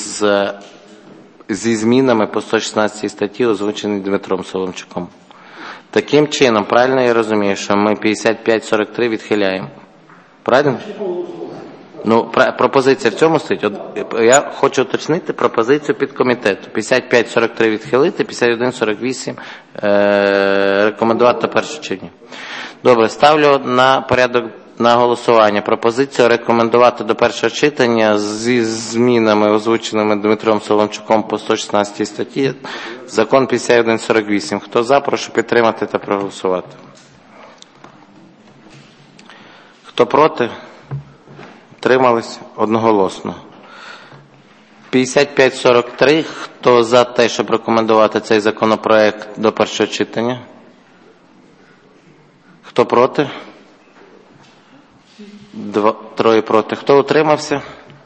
зі змінами по 116 статті, озвучений Дмитром Соломчуком. Таким чином, правильно я розумію, що ми 5543 відхиляємо? Правильно? Пропозиція в цьому стоїть. Я хочу уточнити пропозицію підкомітету. 5543 відхилити, 5148 рекомендувати до першого читання. Добре, ставлю на порядок на голосування пропозицію рекомендувати до першого читання зі змінами, озвученими Дмитром Соломчуком по 116 статті, закон 5148. Хто за, прошу підтримати та проголосувати. Хто проти? Утримались? Одноголосно. 5543. Хто за те, щоб рекомендувати цей законопроект до першого читання? Хто проти? Троє проти. Хто утримався?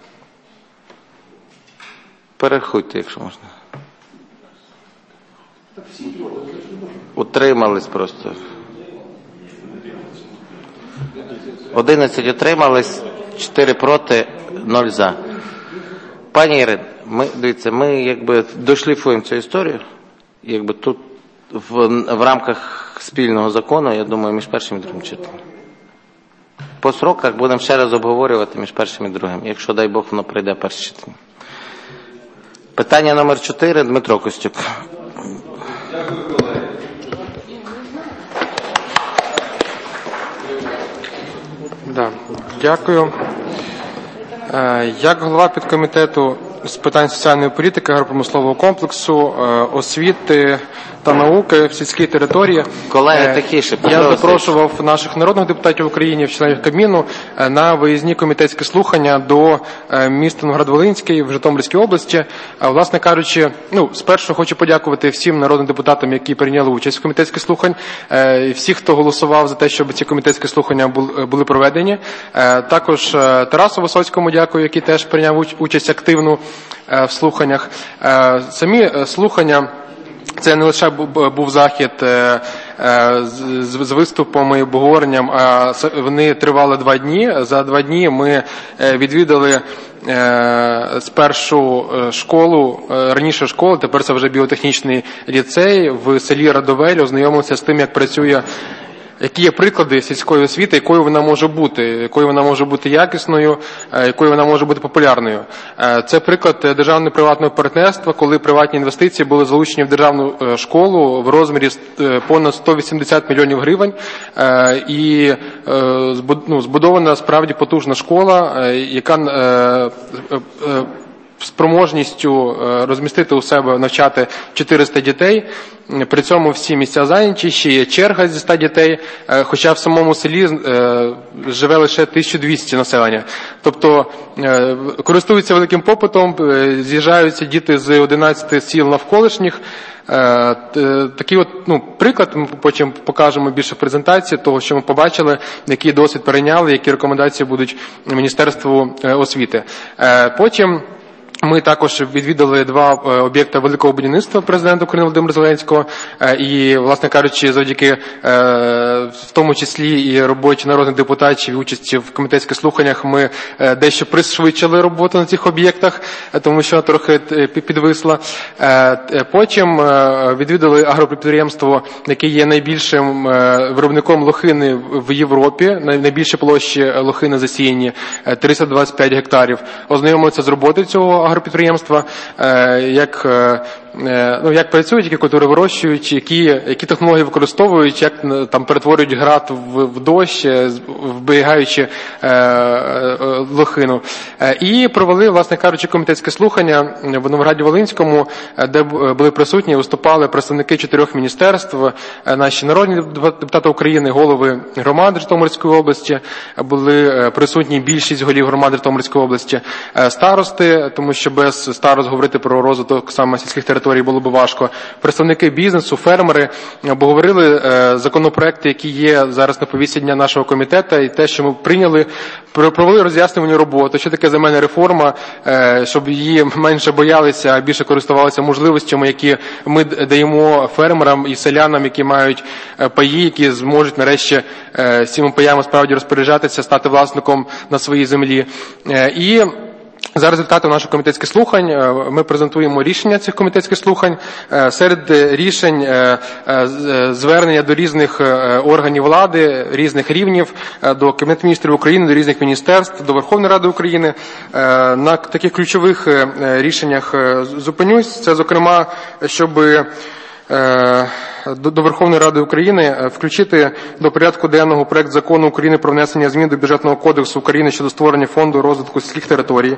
Перерахуйте, якщо можна. Утримались просто. 11 утримались, 4 проти, 0 за. Пані Ірино, дивіться, ми якби дошліфуємо цю історію, якби тут в рамках спільного закону, я думаю, між першим і другим читанням. По сроках будемо ще раз обговорювати між першим і другим, якщо, дай Бог, воно прийде перше читання. Питання номер 4, Дмитро Костюк. Дякую, колеги. Дякую. Як голова підкомітету з питань соціальної політики, агропромислового комплексу, освіти та науки в сільській території. Колеги, тихіше. Я запрошував наших народних депутатів України, членів Кабміну, на виїзні комітетські слухання до міста Новоград-Волинський в Житомирській області. Власне кажучи, спершу хочу подякувати всім народним депутатам, які прийняли участь в комітетських слухань, і всіх, хто голосував за те, щоб ці комітетські слухання були проведені. Також Тарасу Висоцькому дякую, який теж прийняв участь активну в слуханнях. Самі слухання – це не лише був захід з виступами і обговоренням, а вони тривали 2 дні. За 2 дні ми відвідали спершу школу, раніше школу, тепер це вже біотехнічний ліцей в селі Радовель, ознайомилися з тим, як працює, які є приклади сільської освіти, якою вона може бути якісною, якою вона може бути популярною. Це приклад державно-приватного партнерства, коли приватні інвестиції були залучені в державну школу в розмірі понад 180 мільйонів гривень, і збудована справді потужна школа, яка спроможністю розмістити у себе, навчати 400 дітей. При цьому всі місця зайняті, ще є черга зі 100 дітей, хоча в самому селі живе лише 1200 населення. Тобто користуються великим попитом, з'їжджаються діти з 11 сіл навколишніх. Такий приклад, ми потім покажемо більше презентації того, що ми побачили, який досвід перейняли, які рекомендації будуть Міністерству освіти. Потім Ми також відвідали 2 об'єкти великого будівництва президента України Володимира Зеленського. І, власне кажучи, завдяки в тому числі і роботі народних депутатів, і участі в комітетських слуханнях, ми дещо пришвидшили роботу на цих об'єктах, тому що трохи підвисла. Потім відвідали агропідприємство, яке є найбільшим виробником лохини в Європі, найбільші площі лохини засіяні 325 гектарів. Ознайомилися з роботою цього агропідприємства, як працюють, які культури вирощують, які технології використовують, як там перетворюють град в дощ, вберігаючи лохину. І провели, власне кажучи, комітетське слухання в Новограді-Волинському, де були присутні і виступали представники 4 міністерств, наші народні депутати України, голови громад Житомирської області, були присутні більшість голів громад Житомирської області, старости, тому що без старост говорити про розвиток саме сільських територій було б важко, представники бізнесу, фермери, обговорили законопроекти, які є зараз на повістці дня нашого комітету, і те, що ми прийняли, провели роз'яснювальну роботу, що таке земельна реформа, щоб її менше боялися, а більше користувалися можливостями, які ми даємо фермерам і селянам, які мають паї, які зможуть нарешті з цими паями справді розпоряджатися, стати власником на своїй землі. І за результатом наших комітетських слухань ми презентуємо рішення цих комітетських слухань. Серед рішень звернення до різних органів влади, різних рівнів, до Кабінету міністрів України, до різних міністерств, до Верховної Ради України. На таких ключових рішеннях зупинюсь. Це, зокрема, щоб до Верховної Ради України включити до порядку денного проект закону України про внесення змін до Бюджетного кодексу України щодо створення фонду розвитку сільських територій.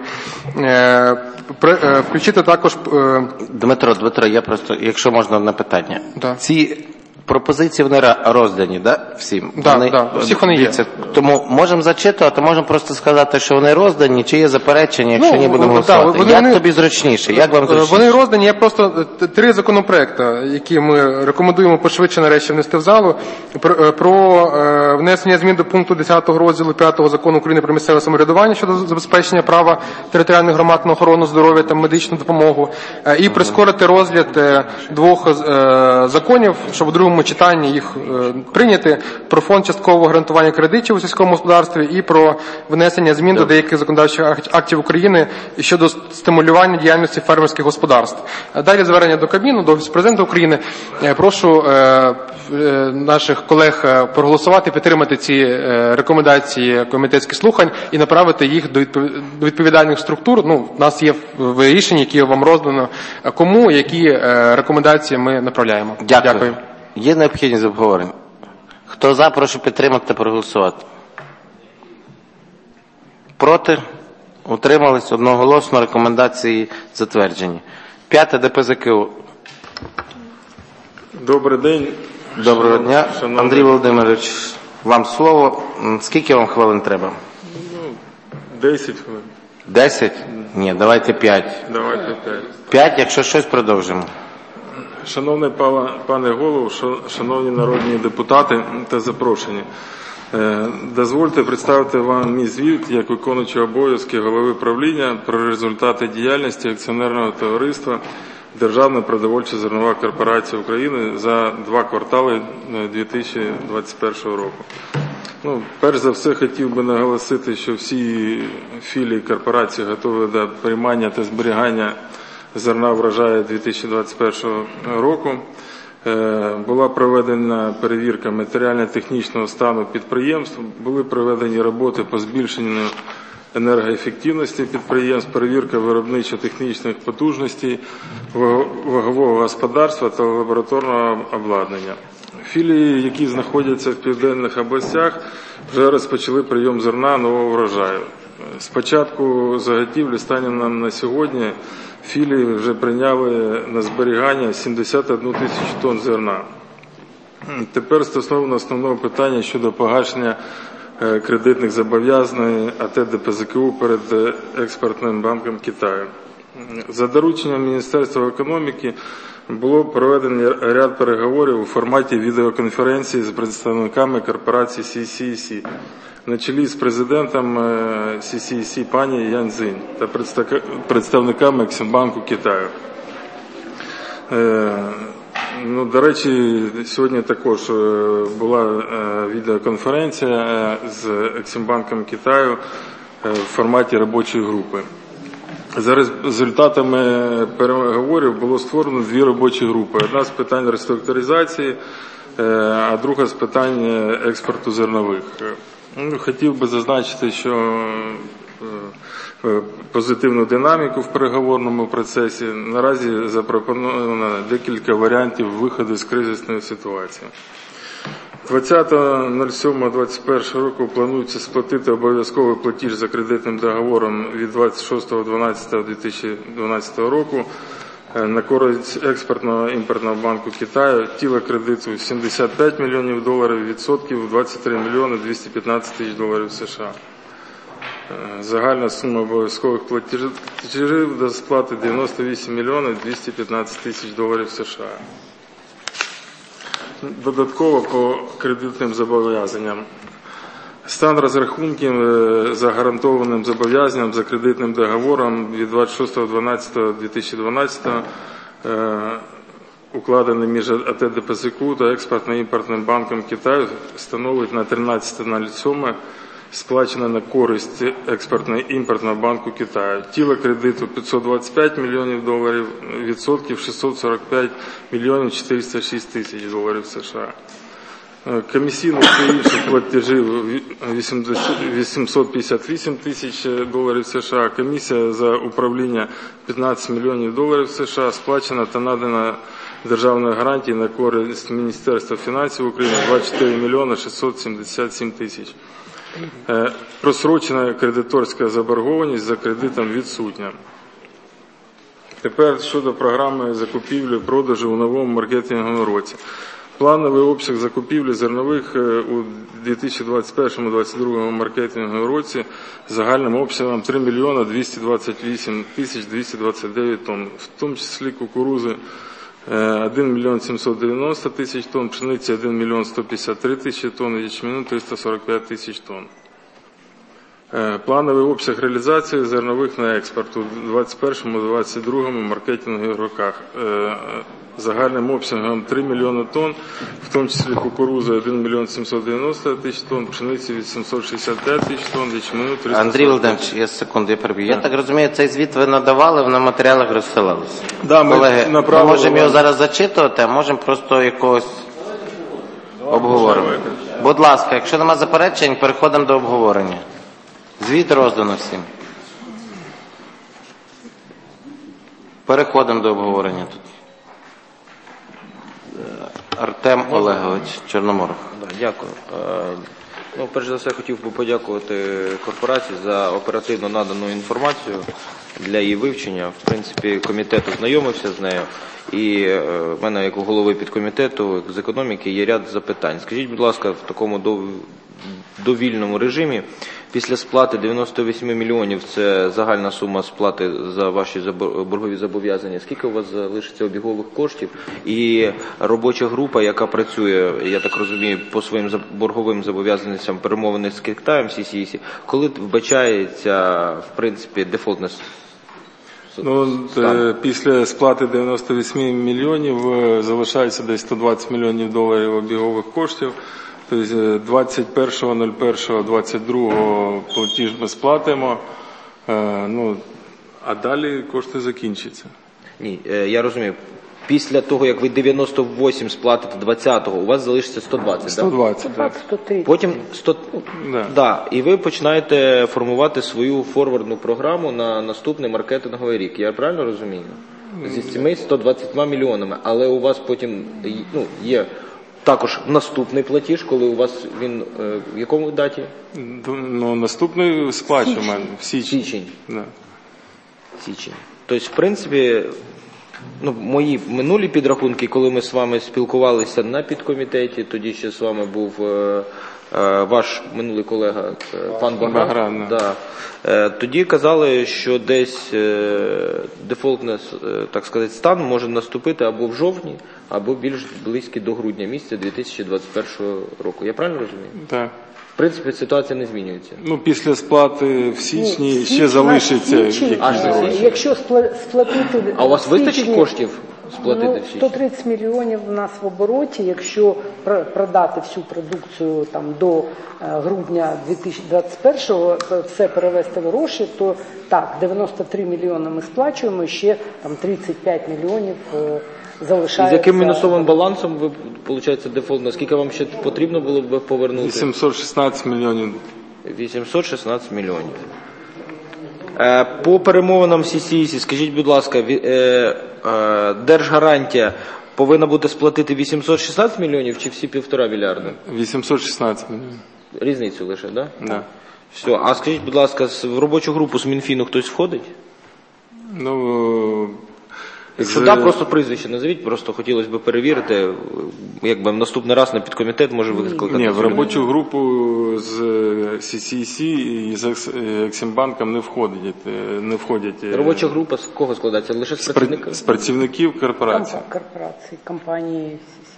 Включити також... Дмитро, я просто, якщо можна, одне питання. Да. Ці пропозиції, вони роздані, да? Всім? Да, всіх вони є. Тому можемо зачитувати, можемо просто сказати, що вони роздані, чи є заперечення, якщо не будемо голосувати. Як тобі зручніше? Як вам зручніше? Вони роздані, є просто 3 законопроекти, які ми рекомендуємо пошвидше нарешті внести в залу. Про внесення змін до пункту 10 розділу 5 Закону України про місцеве самоврядування щодо забезпечення права територіальних громад на охорону здоров'я та медичну допомогу. І прискорити розгляд 2 законів, щоб у другому читанні їх прийняти, про фонд часткового гарантування кредитів у сільському господарстві і про внесення змін до деяких законодавчих актів України щодо стимулювання діяльності фермерських господарств. Далі звернення до Кабміну, до Офісу Президента України. Прошу наших колег проголосувати, підтримати ці рекомендації комітетських слухань і направити їх до відповідальних структур. У нас є в рішенні, які вам роздано, кому, які рекомендації ми направляємо. Дякую. Є необхідність обговорення? Хто за, прошу підтримати та проголосувати. Проти? Утримались? Одноголосно. Рекомендації затверджені. 5 ДПЗКУ. Добрий день. Доброго дня. Андрій Володимирович, вам слово. Скільки вам хвилин треба? 10 хвилин. 10? Ні, давайте 5. Давайте 5. 5, якщо щось, продовжимо. Шановний пане голово, шановні народні депутати та запрошені, дозвольте представити вам мій звіт як виконуючий обов'язки голови правління про результати діяльності акціонерного товариства Державна продовольча зернова корпорація України за 2 квартали 2021 року. Перш за все, хотів би наголосити, що всі філії корпорації готові до приймання та зберігання зерна врожаю 2021 року. Була проведена перевірка матеріально-технічного стану підприємств, були проведені роботи по збільшенню енергоефективності підприємств, перевірка виробничо-технічних потужностей, вагового господарства та лабораторного обладнання. Філії, які знаходяться в південних областях, вже розпочали прийом зерна нового врожаю. З початку заготівлі станом на сьогодні філії вже прийняли на зберігання 71 тисячу тонн зерна. Тепер стосовно основного питання щодо погашення кредитних зобов'язань АТ ДПЗКУ перед Експортним банком Китаю. За дорученням Міністерства економіки було проведено ряд переговорів у форматі відеоконференції з представниками корпорації CCEC, на чолі з президентом CCEC пані Ян Цзинь та представниками Ексімбанку Китаю. До речі, сьогодні також була відеоконференція з Ексімбанком Китаю в форматі робочої групи. За результатами переговорів було створено дві робочі групи. Одна з питань реструктуризації, а друга з питань експорту зернових. Хотів би зазначити, що позитивну динаміку в переговорному процесі. Наразі запропоновано декілька варіантів виходу з кризисної ситуації. 20.07.21 року планується сплатити обов'язковий платіж за кредитним договором від 26.12.2012 року на користь експортного імпортного банку Китаю. Тіло кредиту $75 мільйонів, відсотків $23 мільйони 215 тисяч доларів США. Загальна сума обов'язкових платежів до сплати $98 мільйонів 215 тисяч доларів США. Додатково по кредитним зобов'язанням. Стан розрахунків за гарантованим зобов'язанням за кредитним договором від 26.12.2012 укладений між АТ ДПЗКУ та Експортно-імпортним банком Китаю становить на 13.07 сплачено на користь Експортно-імпортного банку Китаю. Тіло кредиту $525 мільйонів, відсотків $645 мільйонів 406 тисяч доларів США. Комісійно та інших платежів $858 тисяч доларів США. Комісія за управління $15 мільйонів США сплачена та надана державної гарантії на користь Міністерства фінансів України $24 мільйони 677 тисяч. Просрочена кредиторська заборгованість за кредитом відсутня. Тепер щодо програми закупівлі-продажу у новому маркетинговому році. Плановий обсяг закупівлі зернових у 2021-2022 маркетинговому році загальним обсягом 3 мільйона 228 тисяч 229 тонн, в тому числі кукурузи 1 мільйон 790 тисяч тонн, пшениці 1 мільйон 153 тисячі тонн, ячменю 345 тисяч тонн. Плановий обсяг реалізації зернових на експорт у 2021-2022 маркетингових роках загальним обсягом 3 мільйони тонн, в тому числі кукурузи 1 мільйон 790 тисяч тонн, пшениці 865 тисяч тонн, ячменю 340 тисяч. Андрій Володимирович, я секунду, я переб'ю. Я так розумію, цей звіт ви надавали, на матеріалах розсилалися. Да, колеги, ми можемо його зараз зачитувати, а можемо просто якогось обговорення. Будь ласка, якщо нема заперечень, переходимо до обговорення. Звіт роздано всім. Переходимо до обговорення тут. Артем Олегович Чорноморов. Дякую. Перш за все, хотів би подякувати корпорації за оперативно надану інформацію для її вивчення. В принципі, комітет ознайомився з нею. І в мене, як у голови підкомітету з економіки, є ряд запитань. Скажіть, будь ласка, в такому довільному режимі, після сплати 98 мільйонів, це загальна сума сплати за ваші боргові зобов'язання, скільки у вас залишиться обігових коштів? І робоча група, яка працює, я так розумію, по своїм борговим зобов'язанням перемовини з Китаєм, CCEC, коли вбачається, в принципі, дефолтність? Після сплати 98 мільйонів залишається десь $120 мільйонів обігових коштів. Тобто 21.01.22 платіж ми сплатимо, а далі кошти закінчаться. Ні, я розумію. Після того, як ви 98 сплатите 20-го, у вас залишиться 120, 120, так? Потім 100, да. І ви починаєте формувати свою форвардну програму на наступний маркетинговий рік. Я правильно розумію? Зі цими 120 мільйонами, але у вас потім є також наступний платіж, коли у вас він в якому даті? Наступний сплачуємо в січні. Січень. Тобто, в принципі, мої минулі підрахунки, коли ми з вами спілкувалися на підкомітеті, тоді ще з вами був ваш минулий колега пан Багран. Да. Тоді казали, що десь дефолтний, так сказати, стан може наступити або в жовтні, або більш близький до грудня місяця 2021 року. Я правильно розумію? Так. В принципі, ситуація не змінюється. Після сплати в січні ще залишиться якісь гроші. Якщо сплатити... А у вас вистачить коштів сплатити в січні? 130 мільйонів у нас в обороті. Якщо продати всю продукцію до грудня 2021-го, все перевести в гроші, то так, 93 мільйони ми сплачуємо, ще 35 мільйонів залишається. І з яким мінусовим балансом ви, виходить, дефолт? Наскільки вам ще потрібно було б повернути? 816 мільйонів. 816 мільйонів. По перемовинам CCEC, скажіть, будь ласка, Держгарантія повинна буде сплатити 816 мільйонів чи всі 1,5 мільярда? 816 мільйонів. Різницю лише, так? Да? Да. Все. А скажіть, будь ласка, в робочу групу з Мінфіну хтось входить? Якщо так, просто прізвище назвіть, просто хотілося б перевірити, якби наступний раз на підкомітет може викликати. Ні, в робочу групу з CCEC і з Ексімбанком не входять. Робоча група з кого складається? Лише з працівників? З працівників корпорації. Корпорації, компанії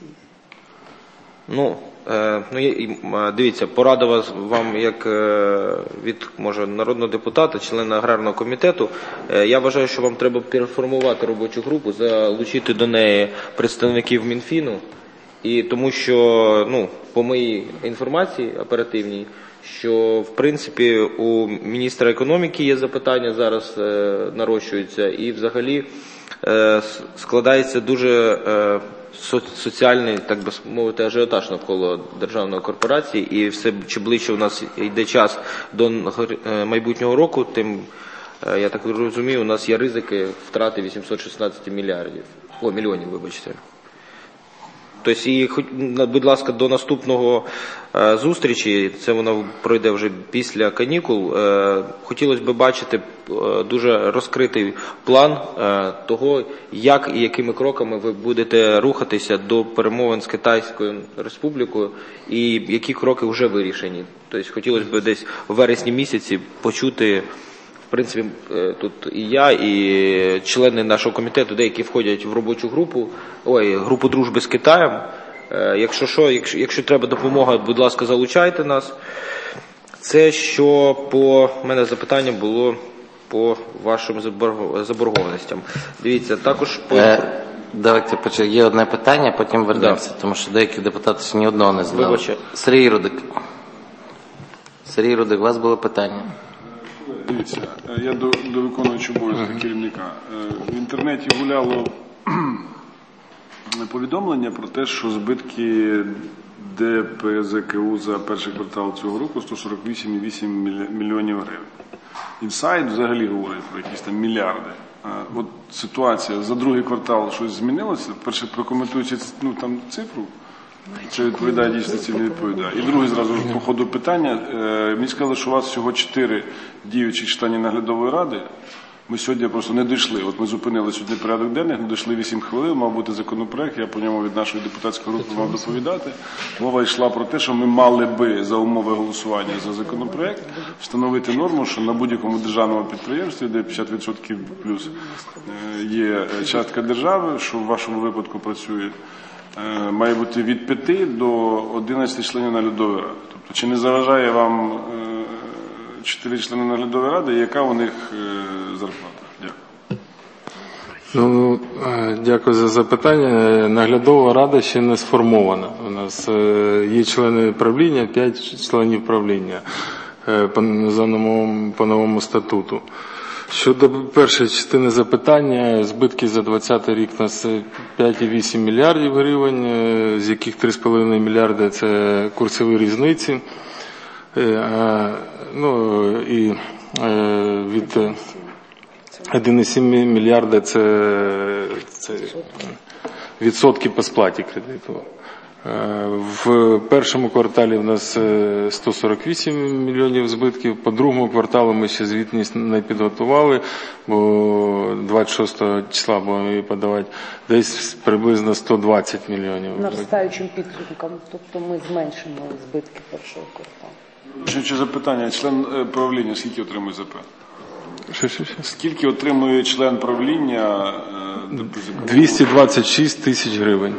CCEC. Дивіться, порада вам як від, може, народного депутата, члена аграрного комітету. Я вважаю, що вам треба переформувати робочу групу, залучити до неї представників Мінфіну, і тому що, по моїй інформації оперативній, що, в принципі, у міністра економіки є запитання, зараз нарощуються, і взагалі складається дуже соціальний, так би мовити, ажіотаж навколо державної корпорації, і все чим ближче у нас йде час до майбутнього року, тим, я так розумію, у нас є ризики втрати 816 мільйонів, вибачте. Тобто, і, будь ласка, до наступного зустрічі, це воно пройде вже після канікул, хотілося б бачити дуже розкритий план того, як і якими кроками ви будете рухатися до перемовин з Китайською Республікою і які кроки вже вирішені. Тобто, хотілося б десь в вересні місяці почути, в принципі, тут і я, і члени нашого комітету, деякі входять в робочу групу, групу дружби з Китаєм. Якщо треба допомога, будь ласка, залучайте нас. Це що по мене запитання було по вашим заборгованостям. Дивіться, також по... Давайте, є одне питання, потім вернемося, тому що деякі депутати ще ні одного не знали. Сергій Рудик. Сергій Рудик, у вас було питання. Дивіться, я до виконуючого обов'язки керівника. В інтернеті гуляло повідомлення про те, що збитки ДПЗКУ за перший квартал цього року 148,8 мільйонів гривень. Інсайд взагалі говорить про якісь там мільярди. От ситуація за другий квартал щось змінилося? Перше, прокоментуючи там цифру, чи відповідає дійсності, не відповідає. І друге, зразу по ходу питання. Мені сказали, що у вас всього 4 діючі члени наглядової ради. Ми сьогодні просто не дійшли. От ми зупинили сьогодні порядок денний, не дійшли 8 хвилин, мав бути законопроект, я по ньому від нашої депутатської групи мав доповідати. Мова йшла про те, що ми мали би за умови голосування за законопроект встановити норму, що на будь-якому державному підприємстві, де 50% плюс є частка держави, що в вашому випадку працює, має бути від 5 до 11 членів наглядової ради. Тобто, чи не заважає вам 4 члени наглядової ради, яка у них зарплата? Дякую. Дякую за запитання. Наглядова рада ще не сформована. У нас є члени правління, 5 членів правління по новому статуту. Щодо першої частини запитання, збитки за 2020 рік у нас 5,8 мільярдів гривень, з яких 3,5 мільярди – це курсові різниці. І від 1,7 мільярда це відсотки по сплаті кредиту. В першому кварталі в нас 148 мільйонів збитків, по другому кварталу ми ще звітність не підготували, бо 26 числа будемо її подавати, десь приблизно 120 мільйонів. Наростаючим підсумком, тобто ми зменшимо збитки першого кварталу. Ще запитання, член правління скільки отримує ЗП? Що? Скільки отримує член правління? 226 тисяч гривень.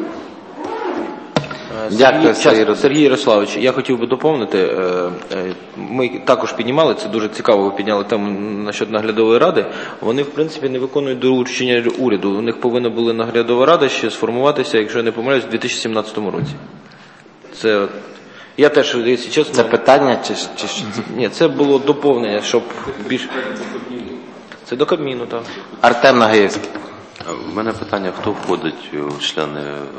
Дякую, Сергій Ярославович, я хотів би доповнити, ми також піднімали, це дуже цікаво, ви підняли тему насчет наглядової ради, вони в принципі не виконують доручення уряду, у них повинна була наглядова рада ще сформуватися, якщо я не помиляюсь, у 2017 році. Це, я теж, якщо чесно... Це питання чи Ні, це було доповнення, щоб більш... Це до Кабміну, так. Артем Нагаєвський. У мене питання, хто входить у члени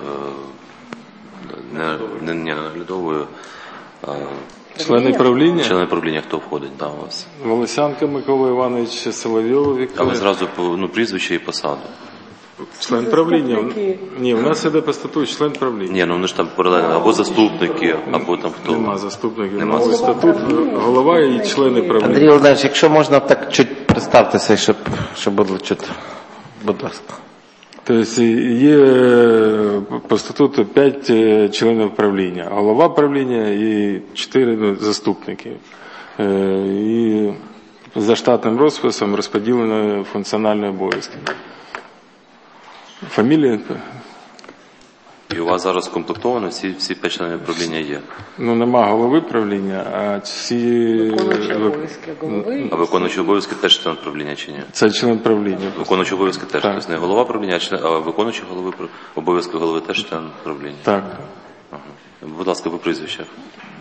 не наглядової, члени правління? Члени правління, хто входить, да, у вас? Волосянка Микола Іванович, Соловйов Віктор. Але зразу прізвище і посаду. Член правління? Ні, у нас іде по статуту член правління. Ні, ну вони ж там паралельно, або заступники, або там хто. Нема заступників. Новий статут, голова і члени правління. Андрій Володимирович, якщо можна так чуть представтеся, щоб було чути. Будь ласка. Тобто є по статуту 5 членів правління. Голова правління і 4 заступники. І за штатним розписом розподілені функціональні обов'язки. Фамілія? І у вас зараз комплектовано, всі 5 членів правління є? Ну, нема голови правління, а всі... Виконуючі обов'язки голови. А виконуючі обов'язки теж член правління чи ні? Це член правління. Виконуючі обов'язки теж, так. Тобто не голова правління, а виконуючі обов'язки голови теж член правління? Так. Ага. Будь ласка, по прізвищах.